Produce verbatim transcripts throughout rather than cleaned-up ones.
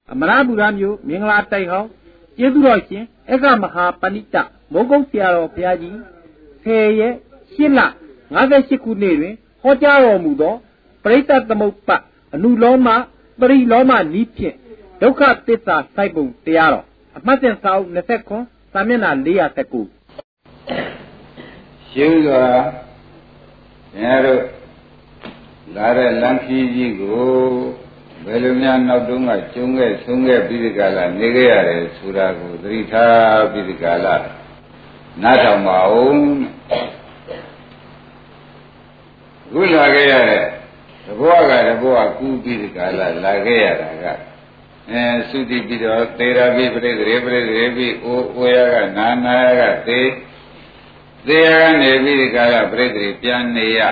အမရပူရမျိုးမင်္ဂလာတိုက်ဟောင်းကျေးဇူးတော်ရှင်အက္ခမဟာပဏိတမိုးကုတ်ဆရာတော်ဘုရားကြီးဆယ်ရက်ရှစ်လငါးရှစ်ခုနှစ်တွင်ဟောကြားတော်မူသောပရိသတ်သမုပ္ပါအနုလောမပရိလောမနီးဖြင့်ဒုက္ခသစ္စာစိုက်ပုံတရားတော်အမှတ်စဉ်စာအုပ်နှစ်ခုစာမျက်နှာလေးရာတစ်ခုရှင်းစွာများတို့လာတဲ့လမ်းခီးကြီးကိုဘယ်လိုများနောက်တုန်းကကျုံခဲ့ဆုံးခဲ့ပြီးဒီကလာနေခဲ့ရတယ်ဆိုတာကိုသတိထားပြီးဒီကလာနားထောင်ပါဦးခုလာခဲ့ရတဲ့တဘောကတဘောကကူးပြီးဒီကလာလာခဲ့ရတာကအဲသုတိပြီးတော့သေရာပြီးပြိတ္တိပြိတ္တိပြီးအိုးအိုရကနာနာရကသေသေရကနေပြီးဒီကလာပြိတ္တိပြန်နေရ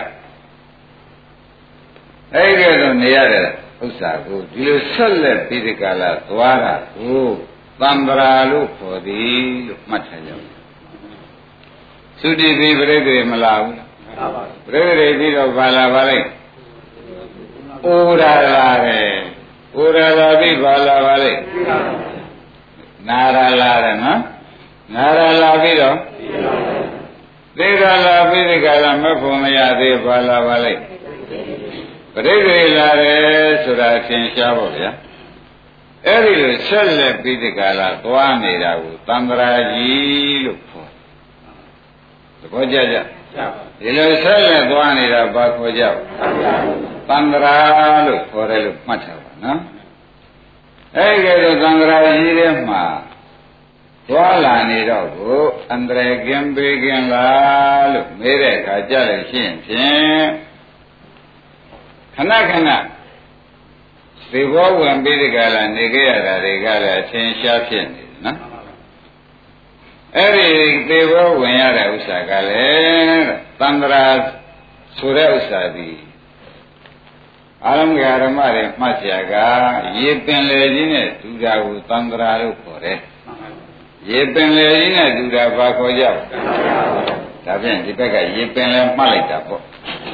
အဲ့ဒီတော့နေရတဲ့ဥစ္စာကိုဒီလိုဆက်လက်ပြီးဒီကလာသွားတာကိုသံဃာလို့ခေါ်သည်လို့မှတ်ထားကြပါသုတိပြီးပြိတ္တိမလာဘူးလားပြိတ္တိပြီးတော့ဘာလာပါလဲဩရာလာပဲဩရာလာပြီးဘာလာပါလဲနာရာလာတယ်နော်နာရာလာပြီးတော့သေရာလာပြီးဒီကလာမဖို့မရသေးဘာလာပါလဲပရိသေလာတယ်ဆိုတာသင်ရှားပါဗျာအဲ့ဒီလိုဆက်လက်ပြီးဒီကလာသွားနေတာကိုသံဃာကြီးလို့ခေါ်သဘောကျကြဒီလိုဆက်လက်သွားနေတာဘာခေါ်ကြသံဃာလို့ခေါ်တယ်လို့မှတ်ထားပါနော်အဲ့ဒီလိုသံဃာကြီးထဲမှာသွားလာနေတော့ကိုအန္တရာယ်ကင်းပေးကင်းလားလို့မေးတဲ့အခါကြလို့ရှိရင်ဖြင့်ခဏခဏသေဘောဝင်ပြီးဒီကလာနေခဲ့ရတာတွေကလည်းအချင်းရှားဖြစ်နေတယ်နော်အဲ့ဒီသေဘောဝင်ရတဲ့ဥစ္စာကလည်းသံဃာဆိုတဲ့ဥစ္စာဒီအာရမဂဓမ္မတွေမှတ်เสียကရေပင်လေကြီးနဲ့ဒူတာကိုသံဃာလို့ခေါ်တယ်ရေပင်လေကြီးနဲ့ဒူတာဘာခေါ်ကြလဲဒါဖြင့်ဒီဘက်ကရေပင်လေမှတ်လိုက်တာပေါ့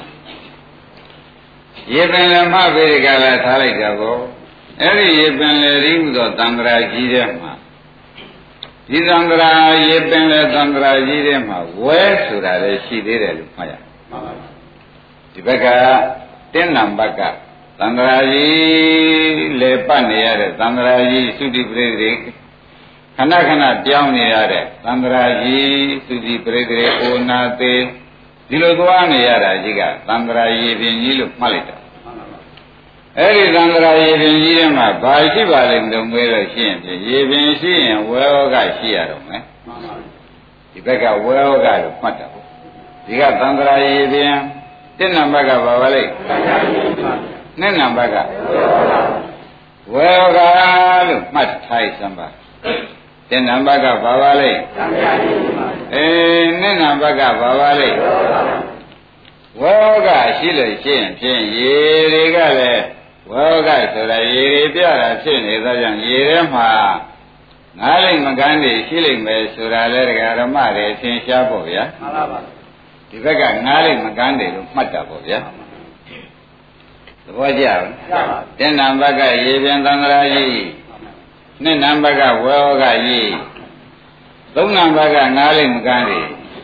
ရေပင်လည်းမဘေးကလည်းထားလိုက်တာကိုအဲ့ဒီရေပင်လည်းရီးဟူသောသံဃာကြီးထဲမှာဒီသံဃာရေပင်လည်းသံဃာကြီးထဲမှာဝဲဆိုတာလည်းရှိသေးတယ်လို့မှတ်ရမှာပါဒီဘက်ကတင်းနံဘက်ကသံဃာကြီးလေပတ်နေရတဲ့သံဃာကြီးသုတိပရိသေခဏခဏပြောင်းနေရတဲ့သံဃာကြီးသုတိပရိသေအိုနာသေးဒီလိုသွားနေရတာကြီးကသံဃာရေပင်ကြီးလို့မှတ်လိုက်တာအဲ့ဒီသံဃာရေပင်ကြီးထဲမှာဘာရှိပါလိမ့်မလို့မေးလို့ရှိရင်ရေပင်ရှိရင်ဝဲဩဃရှိရတော့မယ်ဒီဘက်ကဝဲဩဃလို့မှတ်တာပေါ့ဒီကသံဃာရေပင်တစ်နံပါတ်ကဘာပါလိမ့်နှစ်နံပါတ်ကဝဲဩဃလို့မှတ်ထားစမ်းပါတဲ့နံပါတ်ကဘာပါလဲအေးနှစ်နံပါတ်ကဘာပါလဲဝေါကရှိလို့ရှိရင်ဖြင့်ရေတွေကလည်းဝေါကဆိုတာရေတွေပြတာဖြစ်နေသောကြောင့်ရေထဲမှာငါးလိမ့်မကန်းတွေရှိလိမ့်မယ်ဆိုတာလဲဒကာဓမ္မတွေသင်ရှားပေါ့ဗျာမှန်ပါပါဒီဘက်ကငါးလိမ့်မကန်းတွေလို့မှတ်တာပေါ့ဗျာသဘောကျလားတဲ့နံပါတ်ကရေပြန်သံဃာကြီးနှစ်နံပါတ်ကဝေဩဃကြီးသုံးနံပါတ်ကငါးလိမ့်မကန်းတွေ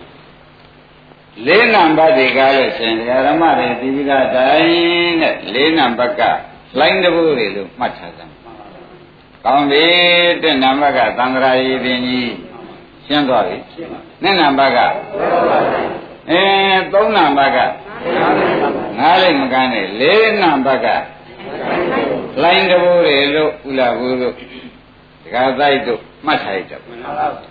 လေးနံပါတ်တွေကလည်းရှင်ဓမ္မတွေဒီပိကတိုင်းနဲ့လေးနံပါတ်ကလိုင်းတဘိုးတွေလို့မှတ်ထားကြတယ်။ကောင်းပြီတဲ့နံပါတ်ကသံဃာရေပင်ကြီးရှင်းသွားပြီ။နှစ်နံပါတ်ကအဲသုံးနံပါတ်ကငါးလိမ့်မကန်းတွေလေးနံပါတ်ကလိုင်းတဘိုးတွေလို့ဥလာဘူးလို့ဒကာတိုက်တို့မှတ်ထားကြပါ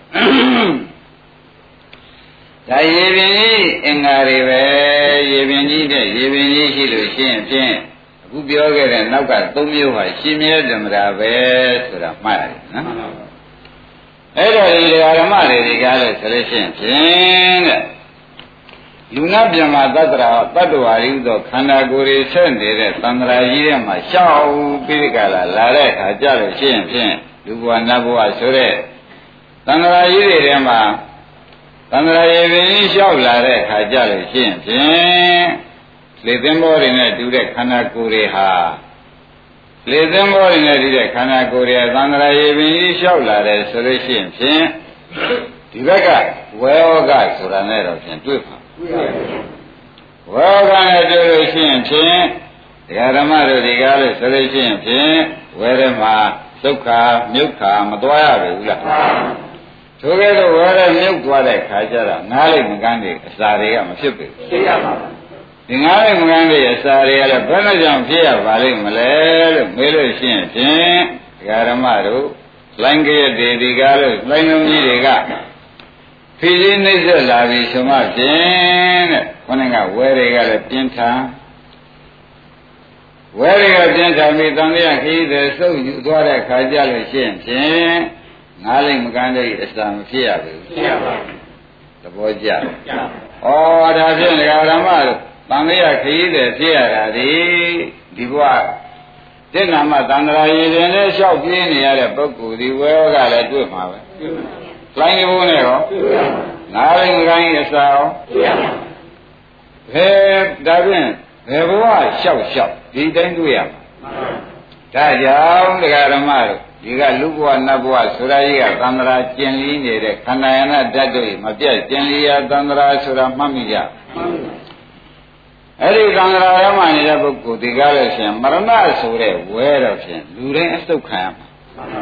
ဒါရေပင်ကြီးအင်္ဂါတွေပဲရေပင်ကြီးတဲ့ရေပင်ကြီးရှိလို့ရှိရင်ဖြင့်အခုပြောခဲ့တဲ့နောက်ကသုံးမျိုးဟာရှင်မြဲဓမ္မတာပဲဆိုတာမှတ်ရတယ်နော်အဲ့တော့ဒီဓမ္မတွေဒီကားလို့ဆိုလို့ရှိရင်ဖြင့်တဲ့လူနာပြမသတ္တရာတတ္တဝါရိဥသောခန္ဓာကိုယ်တွေဆက်နေတဲ့သံဃာကြီးထဲမှာရှောက်ပြီးကြလာလာတဲ့အခါကြလို့ရှိရင်ဖြင့်လူဘဝနတ်ဘဝဆိုတဲ့သံဃာကြီးတွေထဲမှာသံဃာရေပင်လျှောက်လာတဲ့အခါကြလို့ရှိရင်ဖြင့်လေသင်္ဘောတွေနဲ့တူတဲ့ခန္ဓာကိုယ်တွေဟာလေသင်းဘောရင်းနဲ့ဒီတဲ့ခန္ဓာကိုယ်ရဲ့သံဃာရေပင်ကြီးလျှောက်လာတယ်ဆိုလို့ရှိရင်ဖြင့်ဒီဘက်ကဝေဩဃဆိုတာနဲ့တော့ဖြင့်တွေ့ပါဝေဩဃနဲ့တွေ့လို့ရှိရင်ဖြင့်ဒကာဓမ္မတို့ဒီကားလို့ဆိုလို့ရှိရင်ဖြင့်ဝေထဲမှာဒုက္ခမြုပ်ခါမသွားရဘူးလားထိုကဲ့သို့ဝေထဲမြုပ်သွားတဲ့ခါကျတော့ငားလိုက်မကန်းတွေအစာတွေကမဖြစ်ဘူးသိရပါဘူးဒီငားလိုက်မကန်းတွေအစာတွေကလည်းဘယ်နဲ့ကြောင့်ဖြစ်ရပါလိမ့်မလဲလို့မေးလို့ရှိရင်ဖြင့်ဒကာဓမ္မတို့လိုင်းကြရတဲ့ဒီကားလို့လိုင်းလုံးကြီးတွေကဖြည်းဖြည်းနှိမ့်ဆက်လာပြီဆိုမှဖြင့်တဲ့ခေါင်းကဝဲတွေကလည်းပြင်းထန်ဝဲတွေကပြင်းထန်ပြီးတန်လျာခီးတဲ့စုပ်ယူသွားတဲ့ခါကြလို့ရှိရင်ဖြင့်ငားလိုက်မကန်းတဲ့အစာမဖြစ်ရဘူးဖြစ်ရပါဘူးသဘောကျဩဒါဖြင့်ဒကာဓမ္မတို့တန်လျာခီးတဲ့ဖြစ်ရတာဒီဒီဘဝတဏ္ဍာမသန္တရာရည်ရင်လည်းလျှောက်ပြင်းနေရတဲ့ပုဂ္ဂိုလ်ဒီဝဲကလည်းတွေ့မှာပဲလိုင်းဘုံနဲ့ရောငါးရင်ကိုင်းအစာရောဘယ်ဒါဖြင့်ဘယ်ဘဝလျှောက်လျှောက်ဒီတိုင်းတွေ့ရမှာဒါကြောင့်တရားဓမ္မတို့ဒီကလူဘဝနတ်ဘဝဆိုတာကြီးကသန္တရာကျင်လီနေတဲ့ခန္ဓာယနာဓာတ်တို့မပြတ်ကျင်လီရသန္တရာဆိုတာမှတ်မိကြအဲ့ဒီသံဃာရမနေတဲ့ပုဂ္ဂိုလ်ဒီကားလို့ရှင်မရဏဆိုတဲ့ဝဲတော့ဖြင့်လူတိုင်းအစုခံရမှာ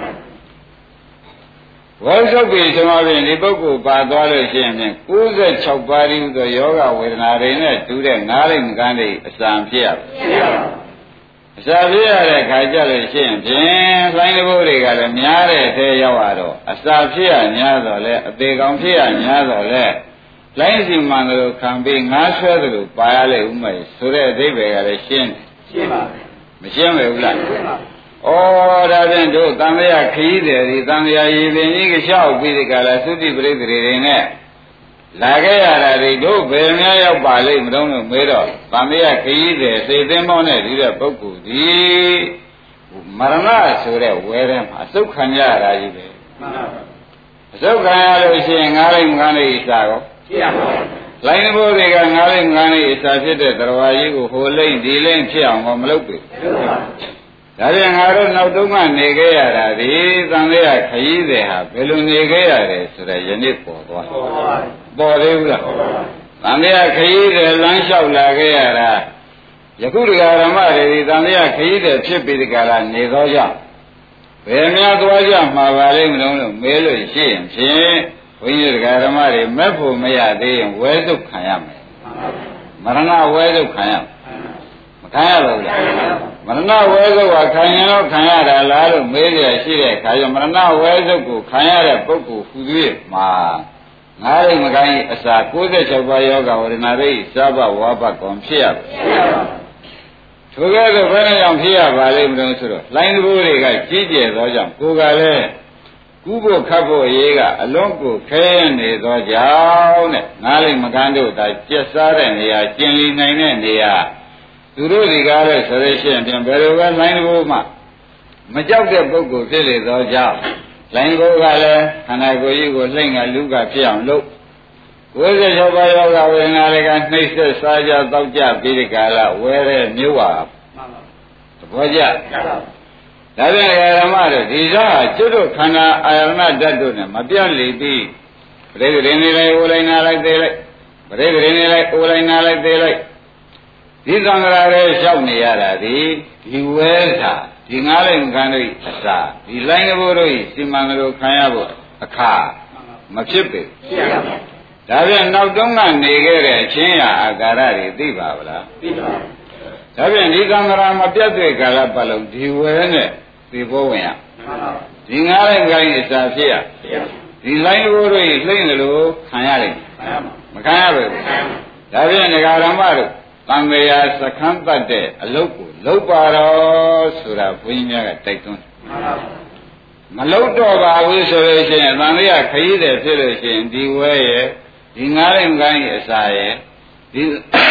ဝဲစုပ်ပြီးဆိုမှဖြင့်ဒီပုဂ္ဂိုလ်ပါသွားလို့ရှိရင်ဖြင့်၉၆ပါးရင်းသောယောဂဝေဒနာတွေနဲ့တူတဲ့ငားလိုက်မကန်းတဲ့အစံဖြစ်ရပါအစာဖြစ်ရတဲ့ခါကြလို့ရှိရင်ဖြင့်လိုင်းတဘိုးတွေကလည်းများတဲ့ထဲရောက်လာတော့အစာဖြစ်ရများတော့လဲအသေးကောင်ဖြစ်ရများတော့လဲလိုင်းစီမှန်လို့ခံပြီးငါးဆွဲတယ်လို့ပါရလေဥမဲ့ဆိုတဲ့အဓိပ္ပာယ်ကလည်းရှင်းတယ်ရှင်းပါပြီမရှင်းဘူးလားရှင်းပါဩဒါဖြင့်တို့သံဃာခရီးတယ်ဒီသံဃာရည်ပင်ကြီးကလျှောက်ပြီးဒီကလာသုတိပရိသေတွေနဲ့လာခဲ့ရတာဒီတို့ဘယ်များရောက်ပါလိမ့်မလို့မေးတော့သံဃာခရီးတယ်စေသင်းမောင်းနဲ့ဒီတဲ့ပုဂ္ဂိုလ်ဒီမရဏဆိုတဲ့ဝဲထဲမှာအစုခံရတာကြီးပဲမှန်ပါပါအစုခံရလို့ရှိရင်ငားလိုက်ငားလိုက်အစားရောဖြစ်ရပါဘူးလိုင်းဘိုးတွေကငားလိုက်ငားလိုက်အစာဖြစ်တဲ့တရားကြီးကိုဟိုလိမ့်ဒီလိမ့်ဖြစ်အောင်မလုပ်ဘူးဒါပြန်ငါတို့နောက်တုန်းကနေခဲ့ရတာဒီသံဃာခရီးတယ်ဟာဘယ်လိုနေခဲ့ရတယ်ဆိုတော့ယနေ့ပေါ်သွားပေါ်သေးဘူးလားသံဃာခရီးတယ်လမ်းလျှောက်လာခဲ့ရတာယခုတရားဓမ္မတွေဒီသံဃာခရီးတယ်ဖြစ်ပြီးဒီကလာနေသောကြောင့်ဘယ်များသွားကြမှာပါလိမ့်မလို့လို့မေးလို့ရှိရင်ဖြင့်ဘုန်းကြီးတရားဓမ္မတွေမက်ဖို့မရသေးရင်ဝဲစုပ်ခံရမယ်မရဏဝဲစုပ်ခံရမခံရဘူးလားမရဏဝဲစုပ်ကခံရင်တော့ခံရတာလားလို့မေးရရှိတဲ့အခါကျမရဏဝဲစုပ်ကိုခံရတဲ့ပုဂ္ဂိုလ်ဟူ၍မှာငါးရိတ်မကိုင်းအစာ၉၆ပါးယောဂဝေဒနာတွေစဘဝါဘကောင်ဖြစ်ရပါထိုကဲ့သို့ဘယ်နဲ့ကြောင့်ဖြစ်ရပါလိမ့်မလို့ဆိုတော့လိုင်းတဘိုးတွေကကြီးကျယ်သောကြောင့်ကိုယ်ကလည်းကူးဖို့ခတ်ဖို့ရေးကအလုံးကိုခဲနေသောကြောင့်တဲ့ငားလိမ့်မကန်းတို့ဒါကျက်စားတဲ့နေရာကျင်လီနိုင်တဲ့နေရာသူတို့ဒီကားလဲဆိုရရှိရင်ပြန်ဘယ်လိုပဲလိုင်းတဘိုးမှမကြောက်တဲ့ပုဂ္ဂိုလ်ဖြစ်လေသောကြောင့်လိုင်းကိုကလည်းခန္ဓာကိုယ်ကြီးကိုလှိမ့်ကလူကဖြစ်အောင်လုပ်၉၆ပါးယောဂဝေဒနာတွေကနှိမ့်ဆက်စားကြတောက်ကြပြီးဒီကာလဝဲတဲ့မြို့ပါသဘောကျဒါပြန်ဓမ္မတို့ဒီစားကျွတ်တို့ခန္ဓာအာရဏဓာတ်တို့နဲ့မပြတ်လေပြီးပရိသေရင်းနေလိုက်အိုလိုက်နာလိုက်သေးလိုက်ပရိသေရင်းနေလိုက်အိုလိုက်နာလိုက်သေးလိုက်ဒီသံဃာရဲလျှောက်နေရတာဒီဒီဝဲစာဒီငားလိုက်ခံတို့အစာဒီလိုင်းဘိုးတို့စီမံတို့ခံရဖို့အခါမဖြစ်ပေဖြစ်ရပါဒါပြန်နောက်တုန်းကနေခဲ့တဲ့အချင်းရာအာကာရတွေသိပါဗလားသိပါဘူးဒါပြန်ဒီသံဃာမပြတ်တဲ့ကာလပတ်လုံးဒီဝဲနဲ့ဒီဘောဝင်ရဒီငားလိုက်ကိုင်းအစာဖြစ်ရဒီလိုင်းဘိုးတို့လှိမ့်တယ်လို့ခံရလိမ့်မခံရပါဘူးဒါပြန်ဒကာရမတို့သံဃာစခန်းတတ်တဲ့အလုပ်ကိုလုပ်ပါတော့ဆိုတာဘုန်းကြီးများကတိုက်တွန်းမလုပ်တော့ပါဘူးဆိုလို့ရှိရင်သံဃာခရီးတယ်ဖြစ်လို့ရှိရင်ဒီဝဲရဲ့ဒီငားရင်ကိုင်းအစာရဲ့ဒီ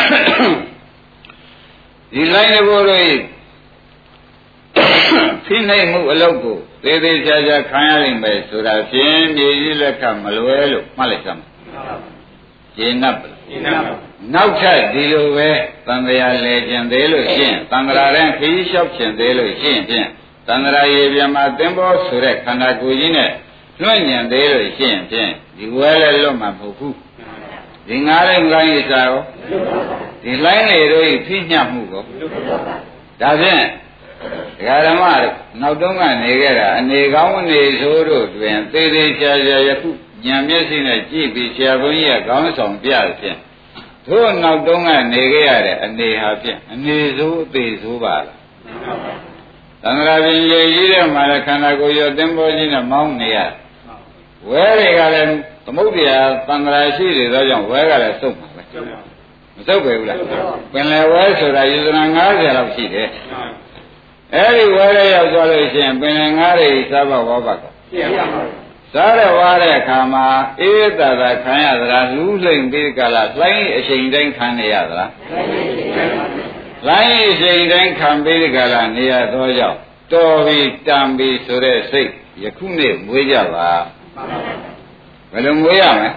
ဒီလိုင်းဘိုးတို့ဖိနှိပ်မှုအလုပ်ကိုသေသေးချာချာခံရနိုင်မယ်ဆိုတာဖြင့်မြေကြီးလက်ခမလွဲလို့မှတ်လိုက်ကြမှာကျေနပ်ပါနောက်ထပ်ဒီလိုပဲသံဃာလဲကျင်သေးလို့ရှင်းသံဃာတဲ့ခရီးလျှောက်ကျင်သေးလို့ရှင်းဖြင့်သံဃာရေပြမှာသင်္ဘောဆိုတဲ့ခန္ဓာကိုယ်ကြီးနဲ့လွှင့်ညံသေးလို့ရှင်းဖြင့်ဒီဝဲလဲလွတ်မှာမဟုတ်ဘူးဒီငါးတဲ့လိုင်းရစားရောဒီလိုင်းလေတို့ဖိညတ်မှုကိုဒါဖြင့်ဒကာဓမ္မတို့နောက်တုန်းကနေခဲ့တာအနေကောင်းအနေဆိုးတို့တွင်သေသေးချာချာယခုဉာဏ်မျက်စိနဲ့ကြည့်ပြီးဆရာဘုန်းကြီးကခေါင်းဆောင်ပြဖြင့်တို့နောက်တုန်းကနေခဲ့ရတဲ့အနေဟာဖြင့်အနေဆိုးအသေးဆိုးပါလားသံဃာပြင်ရေကြီးတဲ့မှာလည်းခန္ဓာကိုယ်ရောသင်္ဘောကြီးနဲ့မောင်းနေရဝဲတွေကလည်းသမုဒ္ဒရာသံဃာရှိတွေသောကြောင့်ဝဲကလည်းစုပ်မှာပဲမစုပ်ပဲဘူးလားပင်လယ်ဝဲဆိုတာယူဇနာငါးဆယ်လောက်ရှိတယ်အဲ့ဒီဝဲရရောက်သွားလို့ရှိရင်ပင်လယ်ငါးတွေစားပါဝါပါကောစားရဝါတဲ့အခါမှာအေးသာသာခံရသလားလူးလိမ့်ပြီးကြလားလှိုင်းအချိန်တိုင်းခံနေရသလားလိုင်းအချိန်တိုင်းခံပြီးကြလားနေရသောကြောင့်တော်ပြီးတန်ပြီးဆိုတဲ့စိတ်ယခုနေ့မွေးကြပါဘယ်လိုမွေးရမလဲ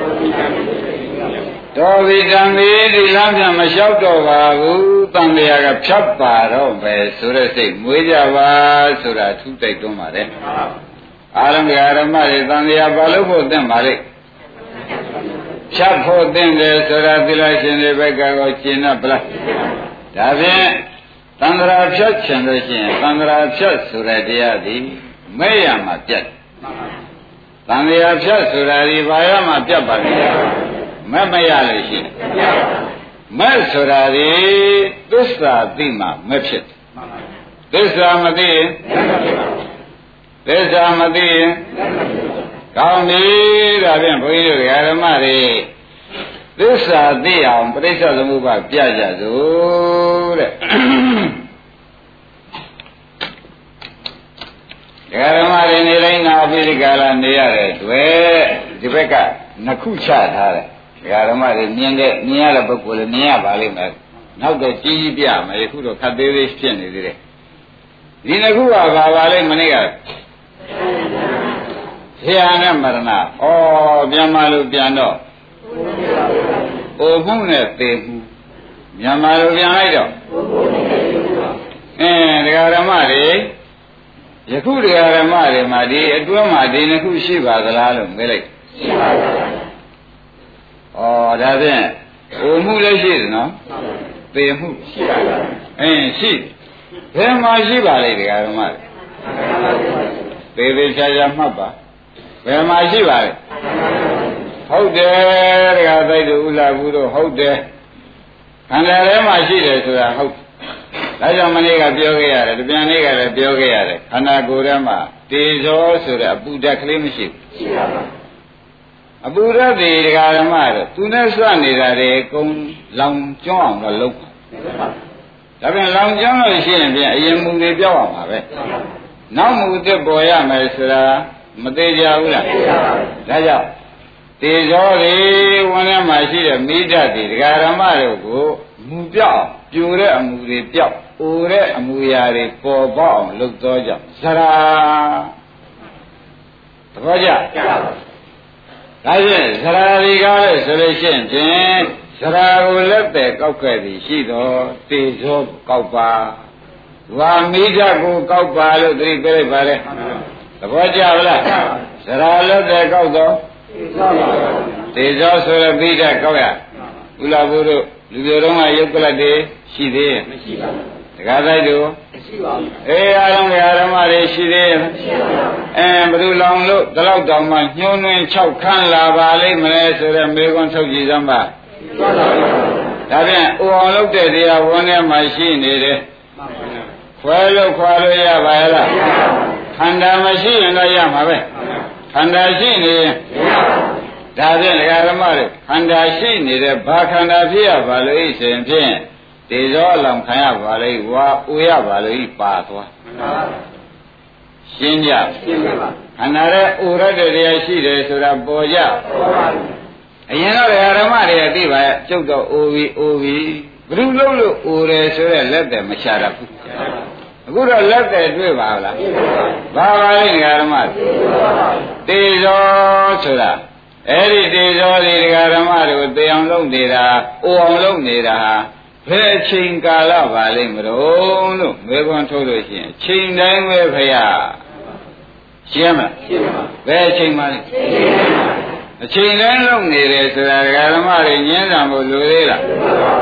တော်ပြီတံမီဒီလမ်းပြန်မလျှောက်တော့ပါဘူးတန်လျာကဖြတ်ပါတော့ပဲဆိုတဲ့စိတ်မွေးကြပါဆိုတာသူတိုက်တွန်းပါတယ်အာရမဓမ္မတွေတန်လျာဘာလို့ဖို့သင့်ပါလိမ့်ဖြတ်ဖို့သင့်တယ်ဆိုတာသီလရှင်တွေဘက်ကကိုရှင်းတော့ဗလားဒါဖြင့်သံဃာဖြတ်ချင်လို့ရှိရင်သံဃာဖြတ်ဆိုတဲ့တရားသည်မဲ့ရမှာပြတ်သံဃာဖြတ်ဆိုတာဒီဘာရမှာပြတ်ပါလဲမမရလို့ရှိရင်မက်ဆိုတာဒီသစ္စာသိမှမဖြစ်သစ္စာမသိရင်သစ္စာမသိရင်ကောင်းပြီဒါဖြင့်ဘုန်းကြီးတို့ဓမ္မတွေသစ္စာသိအောင်ပရိစ္ဆေသမုပ္ပါပြကြစို့တဲ့ဓမ္မတွေနေတိုင်းနာပိရိကာလနေရတဲ့တွေ့ဒီဘက်ကနှစ်ခုချထားတယ်ဓမ္မတွေမြင်တဲ့မြင်ရတဲ့ပုဂ္ဂိုလ်လည်းမြင်ရပါလိမ့်မယ်နောက်တော့ကြီးကြီးပြမယ်ယခုတော့ခတ်သေးသေးဖြစ်နေသေးတယ်ဒီနှစ်ခုကဘာပါလိမ့်မနေ့ကဆရာနဲ့မရဏဩပြန်မလို့ပြန်တော့အိုမှုနဲ့သေမှုမြန်မာလိုပြန်လိုက်တော့အင်းတရားဓမ္မတွေယခုတရားဓမ္မတွေမှာဒီအတွင်းမှာဒီနှစ်ခုရှိပါသလားလို့မေးလိုက်ရှိပါပါဩဒါဖြင့်အိုမှုလည်းရှိတယ်နော်သေမှုရှိပါပါအင်းရှိဘယ်မှာရှိပါလဲတရားဓမ္မတွေသေသေးချာချာမှတ်ပါဘယ်မှာရှိပါလဲဟုတ်တယ်တရားသိတို့ဥလာဘူးတို့ဟုတ်တယ်ခန္ဓာထဲမှာရှိတယ်ဆိုတာဟုတ်ဒါကြောင့်မနေ့ကပြောခဲ့ရတယ်တပြန်နေ့ကလည်းပြောခဲ့ရတယ်ခန္ဓာကိုယ်ထဲမှာတေဇောဆိုတဲ့အပူဓာတ်ကလေးမရှိဘူးရှိပါပါအပူဓာတ်တွေတရားဓမ္မတို့သူနဲ့စွနေတာတွေအကုန်လောင်ကျွမ်းအောင်တော့လုပ်ပါဒါပြန်လောင်ကျွမ်းလို့ရှိရင်ပြန်အရင်မူတွေပြောက်အောင်ပါပဲနောက်မူသစ်ပေါ်ရမယ်ဆိုတာမသေးကြဘူးလားဒါကြောင့်တေဇောတွေဝင်ထဲမှာရှိတဲ့မိဓာတ်တွေတရားဓမ္မတို့ကိုမူပြောက်ပြိုတဲ့အမူတွေပြောက်အိုတဲ့အမူအရာတွေပေါ်ပေါက်အောင်လုပ်သောကြောင့်ဇရာသဘောကျဒါဖြင့်ဇရာတွေကလည်းဆိုလို့ရှိရင်ဖြင့်ဇရာကိုလက်တဲ့ကောက်ခဲ့သည်ရှိတော့တေဇောကောက်ပါဝါမိဓာတ်ကိုကောက်ပါလို့သတိပေးလိုက်ပါလေသဘောကျလားဇရာလက်တဲ့ကောက်တော့တေဇောဆိုတဲ့မိဓာတ်ကောက်ရဥလာဘုတို့လူတွေတော့ကယုတ်ကလတ်တွေရှိသေးရဲ့မရှိပါဘူးတခါတိုင်းတို့မရှိပါဘူးအေးအားလုံးဓမ္မတွေရှိသေးရဲ့မရှိပါဘူးအဲဘယ်လိုလောင်လို့ဒီလောက်တောင်မှညှိုးနှင်း၆ခန်းလာပါလိမ့်မလဲဆိုတော့မေခွန်းထုတ်ကြည့်စမ်းပါဒါဖြင့်အိုအောင်လုပ်တဲ့တရားဝန်ထဲမှာရှိနေတယ်ခွဲလို့ခွာလို့ရပါရဲ့လားခန္ဓာမရှိရင်တော့ရမှာပဲခန္ဓာရှိနေရင်ဒါဖြင့်ဓမ္မတွေခန္ဓာရှိနေတဲ့ဘာခန္ဓာဖြစ်ရပါလို့ဤစဉ်ဖြင့်တေဇောအလောင်ခံရပါလေဝါဥရပါလို့ဤပါသွားရှင်းကြရှင်းပါခန္ဓာရဲ့ဥရတဲ့တရားရှိတယ်ဆိုတာပေါ်ကြပေါ်ပါဘူးအရင်တော့ဓမ္မတွေသိပါရဲ့ကျုပ်တော့အိုပြီးအိုပြီးဘယ်လိုလုပ်လို့အိုတယ်ဆိုရဲလက်တယ်မချရဘူးအခုတော့လက်တယ်တွေ့ပါလားဘာပါလဲဓမ္မတေဇောဆိုတာအဲ့ဒီတေဇောဒီဒကာဓမ္မတို့သေအောင်လုပ်နေတာအိုအောင်လုပ်နေတာဘယ်အချိန်ကာလပါလိမ့်မလို့လို့မေခွန်းထုတ်လို့ရှိရင်ချိန်တိုင်းပဲဖရာရှင်းမလားရှင်းပါဘယ်အချိန်မှလဲအချိန်တိုင်းလုပ်နေတယ်ဆိုတာဒကာဓမ္မတွေညင်းဆံဖို့လိုသေးလားဩ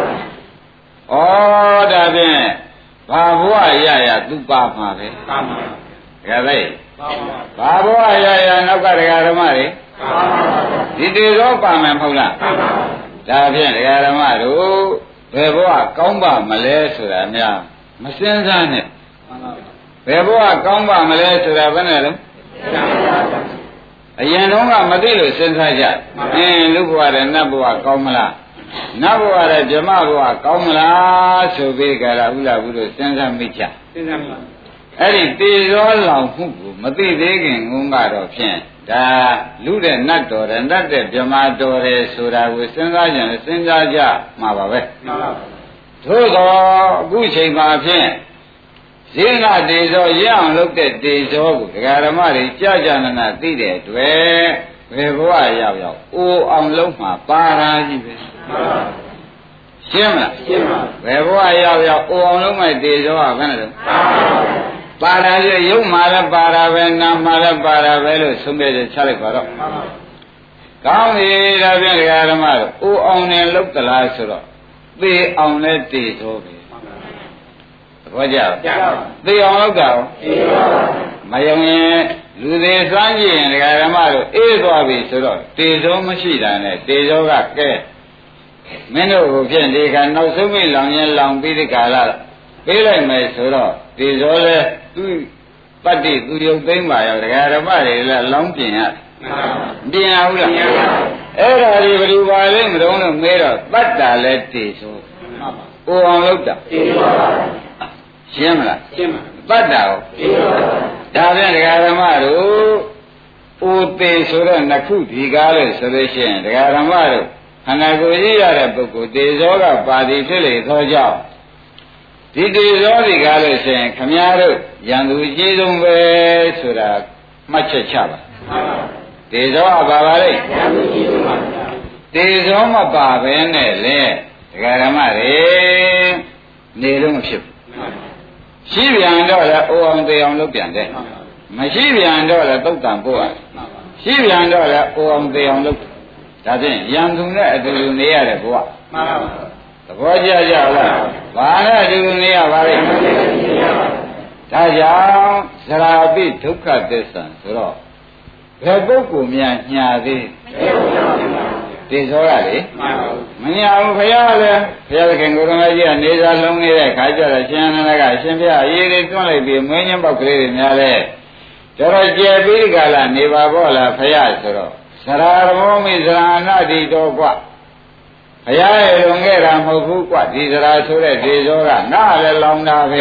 ဒါဖြင့်ဘာဘဝရရသူပါမှာပဲပါမှာဒကာသိဘာဘဝရရနောက်ကဒကာဓမ္မတွေဒီတေဇောပါမယ်မဟုတ်လားဒါဖြင့်ဒကာဓမ္မတို့ဘယ်ဘဝကောင်းပါမလဲဆိုတာများမစင်စားနဲ့ဘယ်ဘဝကောင်းပါမလဲဆိုတာဘယ်နဲ့လဲအရင်တုန်းကမသိလို့စဉ်းစားကြအင်းလူဘဝနဲ့နတ်ဘဝကောင်းမလားနတ်ဘဝနဲ့ဗြဟ္မဘဝကောင်းမလားဆိုပြီးကြတာဥလာဘူးလို့စဉ်းစားမိချစဉ်းစားမိအဲ့ဒီတေဇောလောင်မှုကိုမသိသေးခင်ငုံကတော့ဖြင့်ဒါလူတဲ့နတ်တော်တယ်နတ်တဲ့ဗြဟ္မာတော်တယ်ဆိုတာကိုစဉ်းစားကြရင်စဉ်းစားကြမှာပါပဲမှန်ပါပါသို့တော့အခုချိန်မှာဖြင့်ဇိနာတေဇောရအောင်လုပ်တဲ့တေဇောကိုဒကာဓမ္မတွေကြာကြာနာနာသိတဲ့အတွက်ဘယ်ဘဝရောက်ရောက်အိုအောင်လုံးမှာပါရာကြီးပဲမှန်ပါရှင်းမလားရှင်းပါဘယ်ဘဝရောက်ရောက်အိုအောင်လုံးမဲ့တေဇောကဘယ်နဲ့လဲပါရာကြီးရုပ်မှာလည်းပါရာပဲနာမှာလည်းပါရာပဲလို့ဆုံးဖြတ်ချက်ချလိုက်ပါတော့ကောင်းပြီဒါဖြင့်ဒကာဓမ္မတို့အိုအောင်နဲ့လုတ်သလားဆိုတော့သေအောင်နဲ့တေဇောပဲဘောကြသေအောင်လောက်တာမယုံရင်လူသေးစမ်းကြည့်ရင်ဒကာဓမ္မတို့အေးသွားပြီဆိုတော့တေဇောမရှိတာနဲ့တေဇောကကဲမင်းတို့ကိုဖြင့်ဒီကနောက်ဆုံးမိလောင်ရင်လောင်ပြီးဒီကာလပေးလိုက်မယ်ဆိုတော့တေဇောလဲသူပတ္တိသူရုပ်သိမ့်ပါရောဒကာဓမ္မတွေလည်းလောင်းပြင်ရပြင်ရဘူးလားအဲ့ဒါဒီဘယ်လိုပါလဲမတော်လို့မေးတော့တတ္တာလဲတေဇောအိုအောင်လောက်တာတေဇောရှင်းမလားရှင်းပါတတ်တာကိုဒါပြန်ဒကာဓမ္မတို့အိုသေးဆိုတော့နှစ်ခုဒီကားလို့ဆိုလို့ရှိရင်ဒကာဓမ္မတို့ခန္ဓာကိုယ်ကြီးရတဲ့ပုဂ္ဂိုလ်တေဇောကပါတိဖြစ်လေသောကြောင့်ဒီတေဇောဒီကားလို့ရှိရင်ခမည်းတော်ရန်သူကြီးဆုံးပဲဆိုတာမှတ်ချက်ချပါတေဇောကပါပါလေရန်သူကြီးဆုံးပါတေဇောမပါဘဲနဲ့လေဒကာဓမ္မတွေနေတော့မဖြစ်ဘူးရှိပြန်တော့လည်းအိုအောင်သေးအောင်လုပ်ပြန်တယ်မရှိပြန်တော့လည်းသုတ်တံပို့ရတယ်ရှိပြန်တော့လည်းအိုအောင်သေးအောင်လုပ်ဒါဖြင့်ရန်သူနဲ့အတူတူနေရတဲ့ဘဝမှန်ပါပါသဘောကျကြလားဘာနဲ့အတူတူနေရပါလဲဒါကြောင့်သရာပိဒုက္ခသစ္စာဆိုတော့ဘယ်ပုဂ္ဂိုလ်များညာသေးတေဇောရလေမညာဘူးဘုရားလည်းဘုရားသခင်ကိုယ်တော်ကြီးကနေစာလုံးနေတဲ့ခါကျတော့ရှင်နန္ဒကအရှင်ဘုရားအရေးတွေတွန်းလိုက်ပြီးမင်းချင်းပေါက်ကလေးတွေများလဲတော်တော်ကျယ်ပြီးဒီကလာနေပါပေါ့လားဘုရားဆိုတော့သရရောမိသရဏတိတော်กว่าဘုရားရဲ့လွန်ခဲ့တာမဟုတ်ဘူးกว่าဒီသရာဆိုတဲ့တေဇောကနားလည်းလောင်တာပဲ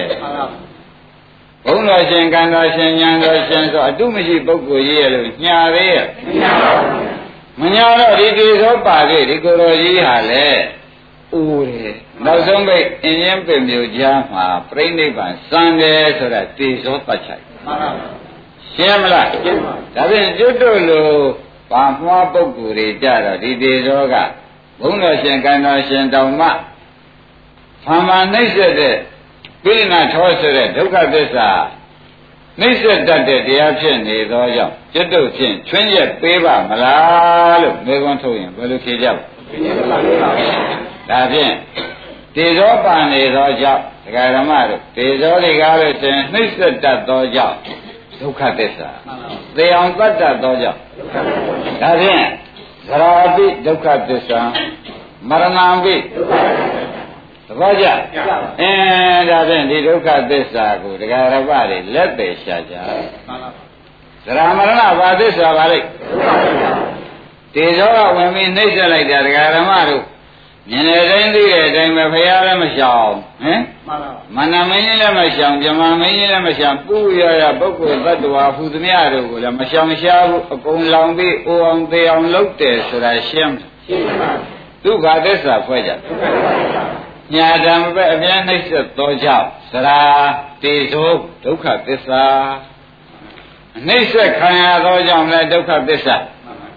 ဘုန်းတော်ရှင်ကံတော်ရှင်ဉာဏ်တော်ရှင်ဆိုအတုမရှိပုဂ္ဂိုလ်ကြီးရဲ့လို့ညာသေးရဲ့ညာပါဘူးမညာတော့ဒီတေဇောပါခဲ့ဒီကိုယ်တော်ကြီးဟာလေအိုးတယ်နောက်ဆုံးပိတ်အင်းရင်ပင်မျိုးကြားမှာပြိဋိဘံစံတယ်ဆိုတာတေဇောပတ်ချိုက်မှန်ပါပါရှင်းမလားရှင်းပါဒါဖြင့်ကျွတ်တို့လိုဘာမှွားပုဂ္ဂိုလ်တွေကြတော့ဒီတေဇောကဘုန်းတော်ရှင်ကံတော်ရှင်တောင်မှဖာမနှိမ့်ဆက်တဲ့ပိဋကထောဆိုတဲ့ဒုက္ခသစ္စာနှိမ့်ဆက်တတ်တဲ့တရားဖြစ်နေသောကြောင့်ကျွတ်တို့ဖြင့်ချွင်းရက်ပေးပါမလားလို့မေခွန်းထုတ်ရင်ဘယ်လိုဖြေကြပါဒါဖြင့်တေဇောပါနေသောကြောင့်ဒကာဓမ္မတို့တေဇောတွေကားလို့ဆိုရင်နှိမ့်ဆက်တတ်သောကြောင့်ဒုက္ခသစ္စာသေအောင်တတ်တတ်သောကြောင့်ဒါဖြင့်သရာပိဒုက္ခသစ္စာမရဏံပိသဘောကျအဲဒါဖြင့်ဒီဒုက္ခသစ္စာကိုဒကာရပတွေလက်ပေရှာကြသရမရဏဘာသစ္စာပါလိမ့်တေဇောကဝင်ပြီးနှိမ့်ဆက်လိုက်တာဒကာရမတို့မြင်တဲ့အတိုင်းသိတဲ့အတိုင်းပဲဖရာလည်းမရှောင်ဟင်မန္တမင်းကြီးလည်းမရှောင်ပြမမင်းကြီးလည်းမရှောင်ပူရရပုဂ္ဂိုလ်သတ္တဝါဟူသမျှတို့ကိုလည်းမရှောင်ရှားဘူးအကုန်လောင်ပြီးအိုအောင်သေးအောင်လုပ်တယ်ဆိုတာရှင်းရှင်းပါဒုက္ခသစ္စာဖွဲ့ကြညာဓမ္မပဲအပြန်နှိမ့်ဆက်သောကြောင့်သရာတေဇောဒုက္ခသစ္စာနှိမ့်ဆက်ခံရသောကြောင့်လည်းဒုက္ခသစ္စာ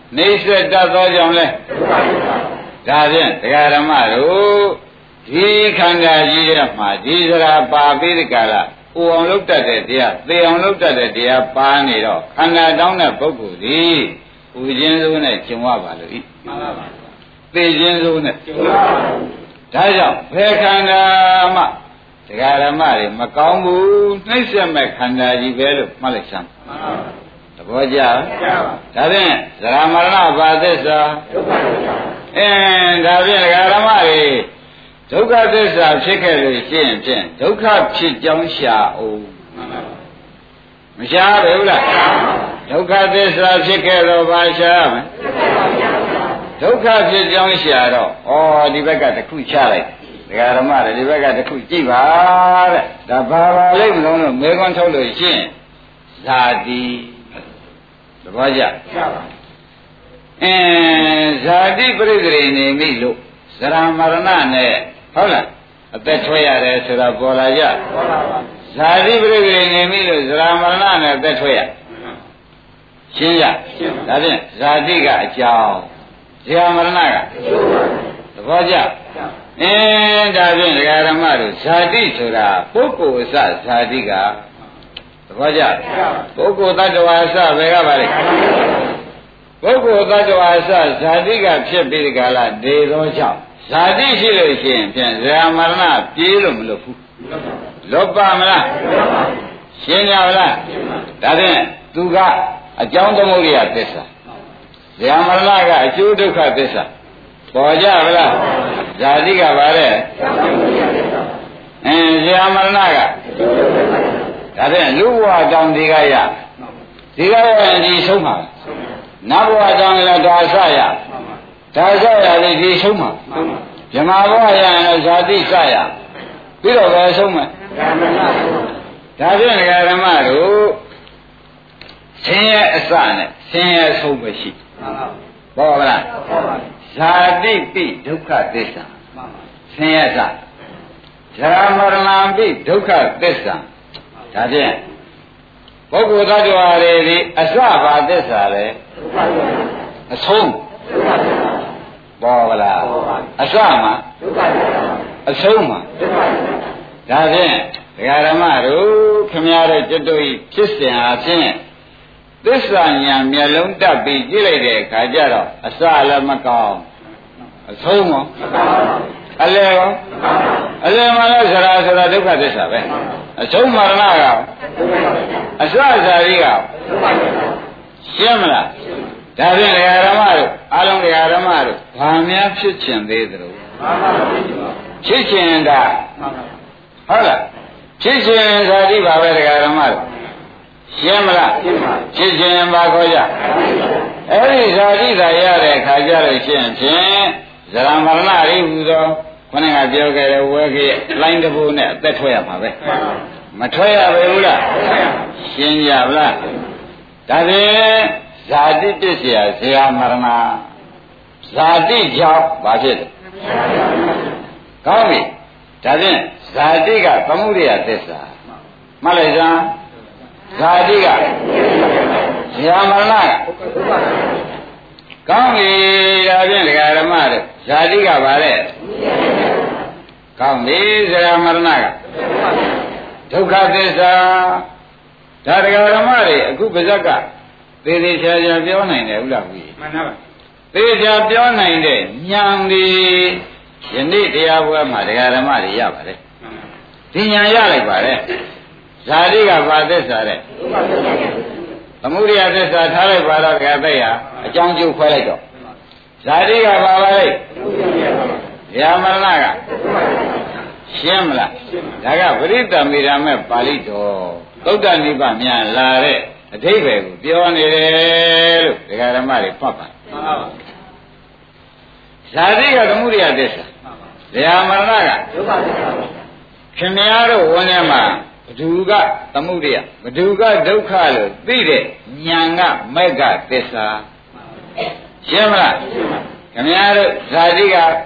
နေဆက်တတ်သောကြောင့်လဲဒါဖြင့်တရားဓမ္မတို့ဒီခန္ဓာကြီးထဲမှာဒီစရာပါပြီးဒီကလာအိုအောင်လုပ်တတ်တဲ့တရားသေအောင်လုပ်တတ်တဲ့တရားပါနေတော့ခန္ဓာတောင်းတဲ့ပုဂ္ဂိုလ်ဒီဥခြင်းစိုးနဲ့ကျင်ဝပါလို့ဤမှန်ပါပါသေခြင်းစိုးနဲ့ကျင်ဝပါဒါကြောင့်ဘယ်ခန္ဓာမှတရားဓမ္မတွေမကောင်းဘူးနှိမ့်ဆက်မဲ့ခန္ဓာကြီးပဲလို့မှတ်လိုက်စမ်းမှန်ပါပါသဘောကျလားကျပါဒါဖြင့်ဇရာမရဏဘာသစ္စာဒုက္ခသစ္စာအင်းဒါဖြင့်တရားဓမ္မတွေဒုက္ခသစ္စာဖြစ်ခဲ့လို့ရှိရင်ဖြင့်ဒုက္ခဖြစ်ကြောင်းရှာအောင်မရှားဘူးလားဒုက္ခသစ္စာဖြစ်ခဲ့တော့ဘာရှားမလဲဒုက္ခဖြစ်ကြောင်းရှာတော့ဩဒီဘက်ကတစ်ခုချလိုက်ဒကာဓမ္မတွေဒီဘက်ကတစ်ခုကြည့်ပါတဲ့ဒါဘာပါလိမ့်မလို့မဲခွန်းထုတ်လို့ရှိရင်ဇာတိသဘောကျအင်းဇာတိပြိတ္တိနေပြီလို့ဇရာမရဏနဲ့ဟုတ်လားအသက်ထွက်ရတယ်ဆိုတာပေါ်လာကြပေါ်လာပါဇာတိပြိတ္တိနေပြီလို့ဇရာမရဏနဲ့အသက်ထွက်ရရှင်းရဒါဖြင့်ဇာတိကအကြောင်းဇရာမရဏကသဘောကျအင်းဒါဖြင့်ဒကာဓမ္မတို့ဇာတိဆိုတာပုဂ္ဂိုလ်အစဇာတိကသဘောကျပုဂ္ဂိုလ်တ attva အစဘယ်ကပါလဲပုဂ္ဂိုလ်တ attva အစဇာတိကဖြစ်ပြီးဒီကလာနေသောကြောင့်ဇာတိရှိလို့ရှိရင်ဖြင့်ဇရာမရဏပြေးလို့မလို့ဘူးလွတ်ပါမလားရှင်းကြပါလားဒါဖြင့်သူကအကြောင်းသမုဒိယသစ္စာဇရာမရဏကအကျိုးဒုက္ခသစ္စာပေါ်ကြပါလားဇာတိကပါတဲ့အင်းဇရာမရဏကဒါဖြင့်လူဘဝတောင်ဒီကရဒီကရရင်ဒီဆုံးမှာနတ်ဘဝတောင်လည်းဒါဆရဒါဆရလည်းဒီဆုံးမှာဇမဘဝရရင်ဇာတိဆရပြီးတော့ပဲဆုံးမှာဒါဖြင့်ဒကာဓမ္မတို့ဆင်းရဲအစနဲ့ဆင်းရဲဆုံးပဲရှိဟုတ်ပါလားဇာတိပိဒုက္ခသစ္စာဆင်းရဲစဇရာမရဏပိဒုက္ခသစ္စာဒါဖြင့်ပုဂ္ဂိုလ်သတ္တဝါတွေဒီအစဘာသစ္စာလဲအဆုံးပေါ်ပါလားအစမှာအဆုံးမှာဒါဖြင့်ဒကာဓမ္မတို့ခမည်းတော်ကျွတ်တို့ဖြစ်စဉ်အားဖြင့်သစ္စာဉာဏ်မျက်လုံးတက်ပြီးကြည့်လိုက်တဲ့အခါကျတော့အစလည်းမကောင်းအဆုံးရောအလဲရောအလဲမှလည်းဇရာဆိုတာဒုက္ခသစ္စာပဲအဆုံးမရဏကအစဇာတိကရှင်းမလားဒါဖြင့်ဒကာဓမ္မတို့အားလုံးဒကာဓမ္မတို့ဘာများဖြစ်ချင်သေးသလဲဖြစ်ချင်တာဟုတ်လားဖြစ်ချင်ဇာတိပါပဲဒကာဓမ္မတို့ရှင်းမလားဖြစ်ချင်ပါခေါ်ကြအဲ့ဒီဇာတိသာရတဲ့ခါကြလို့ရှင်းဖြင့်ဇရာမရဏရိဟူသောခொနကပြောခဲ့တဲ့ဝဲကြီးလိုင်းတဘူနဲ့အသက်ထွက်ရမှာပဲမထွက်ရပါဘူးလားရှင်းကြဗလားဒါဖြင့်ဇာတိပစ္စယဇရာမရဏဇာတိကြောင့်ဘာဖြစ်လဲကောင်းပြီဒါဖြင့်ဇာတိကသမုဒိယသစ္စာမှတ်လိုက်စမ်းဇာတိကဇရာမရဏကကောင်းပြီဒါဖြင့်ဒကာဓမ္မတို့ဇာတိကပါလေကောင်းပြီဇရာမရဏကဒုက္ခသစ္စာဒါဒကာဓမ္မတွေအခုပါဇက်ကသေသေးချာချာပြောနိုင်တယ်ဟုတ်လားဘုရားမှန်ပါပါသေချာပြောနိုင်တဲ့ဉာဏ်ဒီယနေ့တရားပွဲမှာဒကာဓမ္မတွေရပါတယ်ဒီဉာဏ်ရလိုက်ပါတယ်ဇာတိကဘာသစ္စာတဲ့သမုဒိယသစ္စာထားလိုက်ပါတော့ဒကာသိရအကြောင်းကျိုးခွဲလိုက်တော့ဇာတိကဘာပါလဲဇရာမရဏကရှင်းမလားဒါကပရိတ္တမေရမဲ့ပါဠိတော်သုတ်တနိဗ္ဗာန်များလာတဲ့အဓိပ္ပာယ်ကိုပြောနေတယ်လို့ဒကာဓမ္မတွေဖတ်ပါမှန်ပါပါဇာတိကသမုဒိယသစ္စာဇရာမရဏကဒုက္ခသစ္စာခင်ဗျားတို့ဝန်ထဲမှာဘဒုကသမုဒိယဘဒုကဒုက္ခလို့သိတဲ့ဉာဏ်ကမက္ခသစ္စာရှင်းမလားခင်ဗျားတို့ဇာတိကဉာဏ်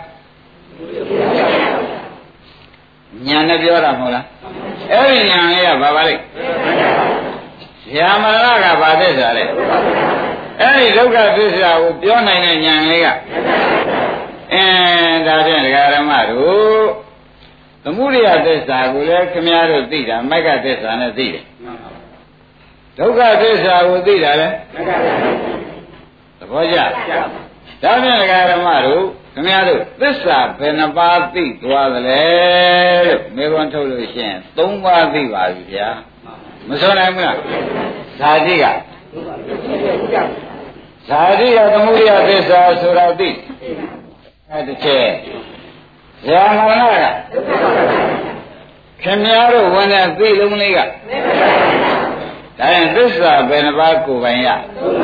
နဲ့ပြောတာမဟုတ်လားအဲ့ဒီဉာဏ်လေးကဘာပါလဲဇရာမရဏကဘာသစ္စာလဲအဲ့ဒီဒုက္ခသစ္စာကိုပြောနိုင်တဲ့ဉာဏ်လေးကအင်းဒါဖြင့်ဒကာဓမ္မတို့သမုဒယသစ္စာကိုလည်းခင်ဗျားတို့သိတာမဂ္ဂသစ္စာနဲ့သိတယ်ဒုက္ခသစ္စာကိုသိတာလဲမဂ္ဂသစ္စာသဘောကျဒါဖြင့်ဒကာဓမ္မတို့ခင်ဗျားတို့သစ္စာဘယ်နှပါးသိသွားသလဲလို့မေခွန်းထုတ်လို့ရှိရင်သုံးပါးသိပါပြီဗျာမဆိုနိုင်ဘူးလားဇာတိကဇာတိကသမုဒယသစ္စာဆိုတာသိအဲ့တစ်ချက်ဇာမရဏကခင်ဗျားတို့ဝင်တဲ့သိလုံးလေးကဒါရင်သစ္စာဘယ်နှပါးကိုပိုင်ရ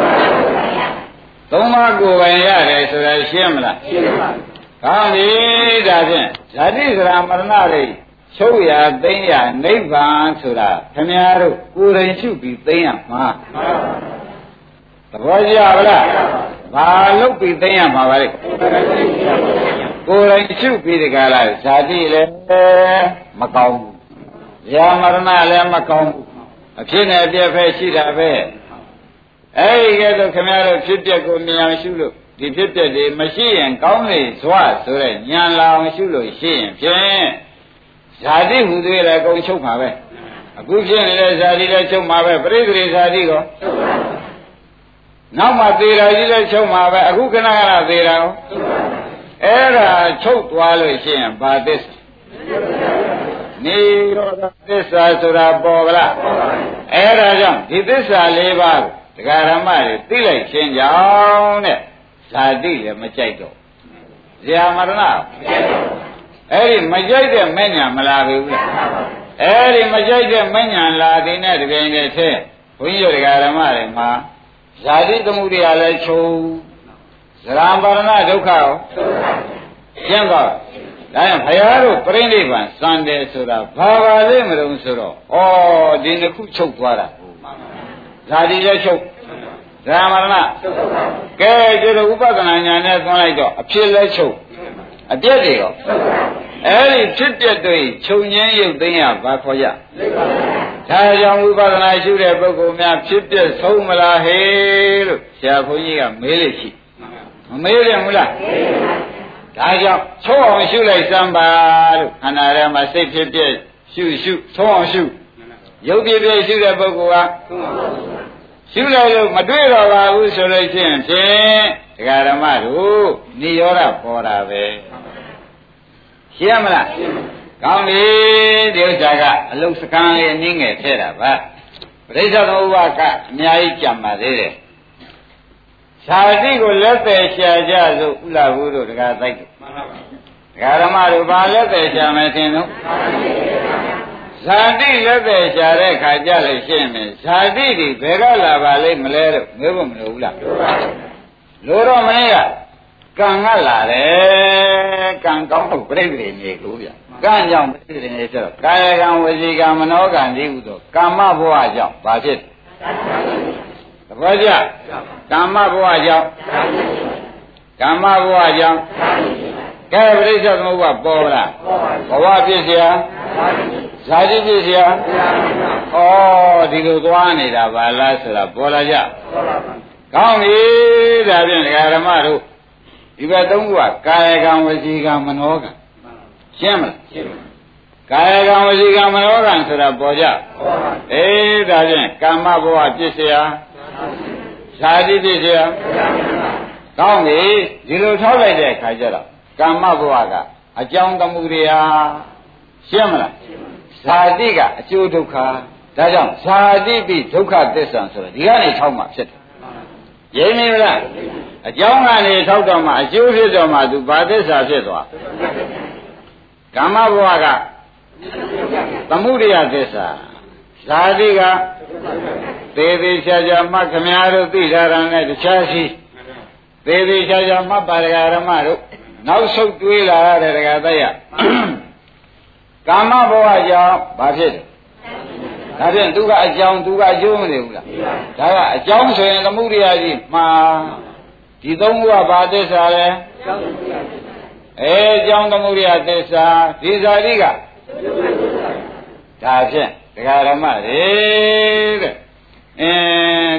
သုံးပါးကိုပိုင်ရတယ်ဆိုတာရှင်းမလားရှင်းပါပြီကောင်းပြီဒါဖြင့်ဇာတိဇရာမရဏတွေချုပ်ရသိမ့်ရနိဗ္ဗာန်ဆိုတာခင်ဗျားတို့ကိုယ်တိုင်ရှုပြီးသိမ့်ရမှာသဘောကျပါလားဘာလို့ပြီးသိမ့်ရမှာပါလဲကိုယ်တိုင်ရှုပြီးဒီကလာဇာတိလည်းမကောင်းဘူးဇာမရဏလည်းမကောင်းဘူးအဖြစ်နဲ့အပြည့်ပဲရှိတာပဲအဲ့ဒီကဲတော့ခင်ဗျားတို့ဖြစ်ပျက်ကိုမြင်အောင်ရှုလို့ဒီဖြစ်ပျက်တွေမရှိရင်ကောင်းလေစွာဆိုတဲ့ဉာဏ်လာအောင်ရှုလို့ရှိရင်ဖြင့်ဇာတိဟူသေးလည်းအကုန်ချုပ်မှာပဲအခုဖြစ်နေတဲ့ဇာတိလည်းချုပ်မှာပဲပရိသေဇာတိကောနောက်မှသေတာကြီးလည်းချုပ်မှာပဲအခုခဏခဏသေတာကောအဲ့ဒါချုပ်သွားလို့ရှိရင်ဘာသစ္စာနိရောဓသစ္စာဆိုတာပေါ်ကလားအဲ့ဒါကြောင့်ဒီသစ္စာလေးပါးဒကာရမတွေသိလိုက်ခြင်းကြောင့်တဲ့ဇာတိလည်းမကြိုက်တော့ဇာမရဏအဲ့ဒီမကြိုက်တဲ့မဉ္ဇဏ်မလာဘူးလားအဲ့ဒီမကြိုက်တဲ့မဉ္ဇဏ်လာတဲ့နဲ့တပြိုင်တည်းထဲဘုန်းကြီးတို့ဒကာရမတွေမှာဇာတိသမုဒယလည်းချုပ်ဇရာမရဏဒုက္ခရောရှင်းပါဒါရင်ဘုရားတို့ပြိဋိဘံစံတယ်ဆိုတာဘာပါလဲမလို့ဆိုတော့ဩဒီနှစ်ခုချုပ်သွားတာဇာတိလည်းချုပ်ဇရာမရဏကဲဒီလိုဥပဒနာညာနဲ့သွန်းလိုက်တော့အဖြစ်လည်းချုပ်အပြည့်တွေရောအဲ့ဒီဖြစ်ပြတွေခြုံငင်းရုပ်သိမ်းရဘာခေါ်ရဒါကြောင့်ဝိပဿနာရှုတဲ့ပုဂ္ဂိုလ်များဖြစ်ပြဆုံးမလားဟေးလို့ဆရာဘုန်းကြီးကမေးလို့ရှိမမေးတယ်ဘူးလားဒါကြောင့်သုံးအောင်ရှုလိုက်စမ်းပါလို့ခန္ဓာထဲမှာစိတ်ဖြစ်ပြရှုရှုသုံးအောင်ရှုရုပ်ဖြစ်ပြရှုတဲ့ပုဂ္ဂိုလ်ကရှုလိုက်လို့မတွေ့တော့ပါဘူးဆိုလို့ရှိရင်ဖြင့်ဒကာဓမ္မတို့နိရောဓပေါ်တာပဲရှင်းမလားကောင်းပြီဒီဥစ္စာကအလုံးစကံလေးနင်းငယ်ထဲတာပါပရိစ္ဆေသမုပ္ပါကအများကြီးကြံပါသေးတယ်ဇာတိကိုလက်သေးရှာကြဆိုဥလာဘူးတို့ဒကာတိုက်တယ်မှန်ပါပါဒကာဓမ္မတို့ဘာလက်သေးရှာမယ်ထင်တော့ဇာတိလက်သေးရှာတဲ့ခါကြလို့ရှင်းမယ်ဇာတိတွေဘယ်ကလာပါလိမ့်မလဲတော့မေးဖို့မလိုဘူးလားလိုတော့မင်းကကံကလာတယ်ကံကောင်းတော့ပြိတ္တိနေလို့ဗျကံကြောင့်ပြိတ္တိနေဆိုတော့ကာယကံဝစီကံမနောကံဒီဟုသောကာမဘဝကြောင့်ဘာဖြစ်သဘောကျကာမဘဝကြောင့်ကာမဘဝကြောင့်ကဲပရိစ္ဆေသမုပ္ပါပေါ်လားဘဝဖြစ်เสียဇာတိဖြစ်เสียဩဒီလိုသွားနေတာပါလားဆိုတာပေါ်လာကြကောင်းပြီဒါဖြင့်ဒကာဓမ္မတို့ဒီဘက်သုံးခုကကာယကံဝစီကံမနောကံရှင်းမလားရှင်းပါကာယကံဝစီကံမနောကံဆိုတာပေါ်ကြအေးဒါဖြင့်ကာမဘဝဖြစ်เสียဇာတိဖြစ်เสียကောင်းပြီဒီလိုထောက်လိုက်တဲ့အခါကျတော့ကာမဘဝကအကြောင်းတမှုတွေဟာရှင်းမလားဇာတိကအကျိုးဒုက္ခဒါကြောင့်ဇာတိပိဒုက္ခသစ္စာဆိုတော့ဒီကနေထောက်မှဖြစ်တယ်ရင်းနေမလားအကြောင်းကနေထောက်တော့မှအကျိုးဖြစ်တော့မှသူဘာသစ္စာဖြစ်သွားကာမဘဝကသမုဒယသစ္စာဇာတိကသေသေးချာချာမှခမည်းတော်သိထားတာနဲ့တခြားရှိသေသေးချာချာမှပါရဂရမတို့နောက်ဆုတ်တွေးလာရတဲ့ဒကာသက်ရကာမဘဝကြောင့်ဘာဖြစ်လဲဒါဖြင့်သူကအကြောင်းသူကအကျိုးမနေဘူးလားဒါကအကြောင်းဆိုရင်သမုဒယကြီးမှာဒီသုံးခုကဘာသစ္စာလဲအဲအကြောင်းသမုဒယသစ္စာဒီဇာတိကဒါဖြင့်ဒကာဓမ္မတွေတဲ့အင်းဒီ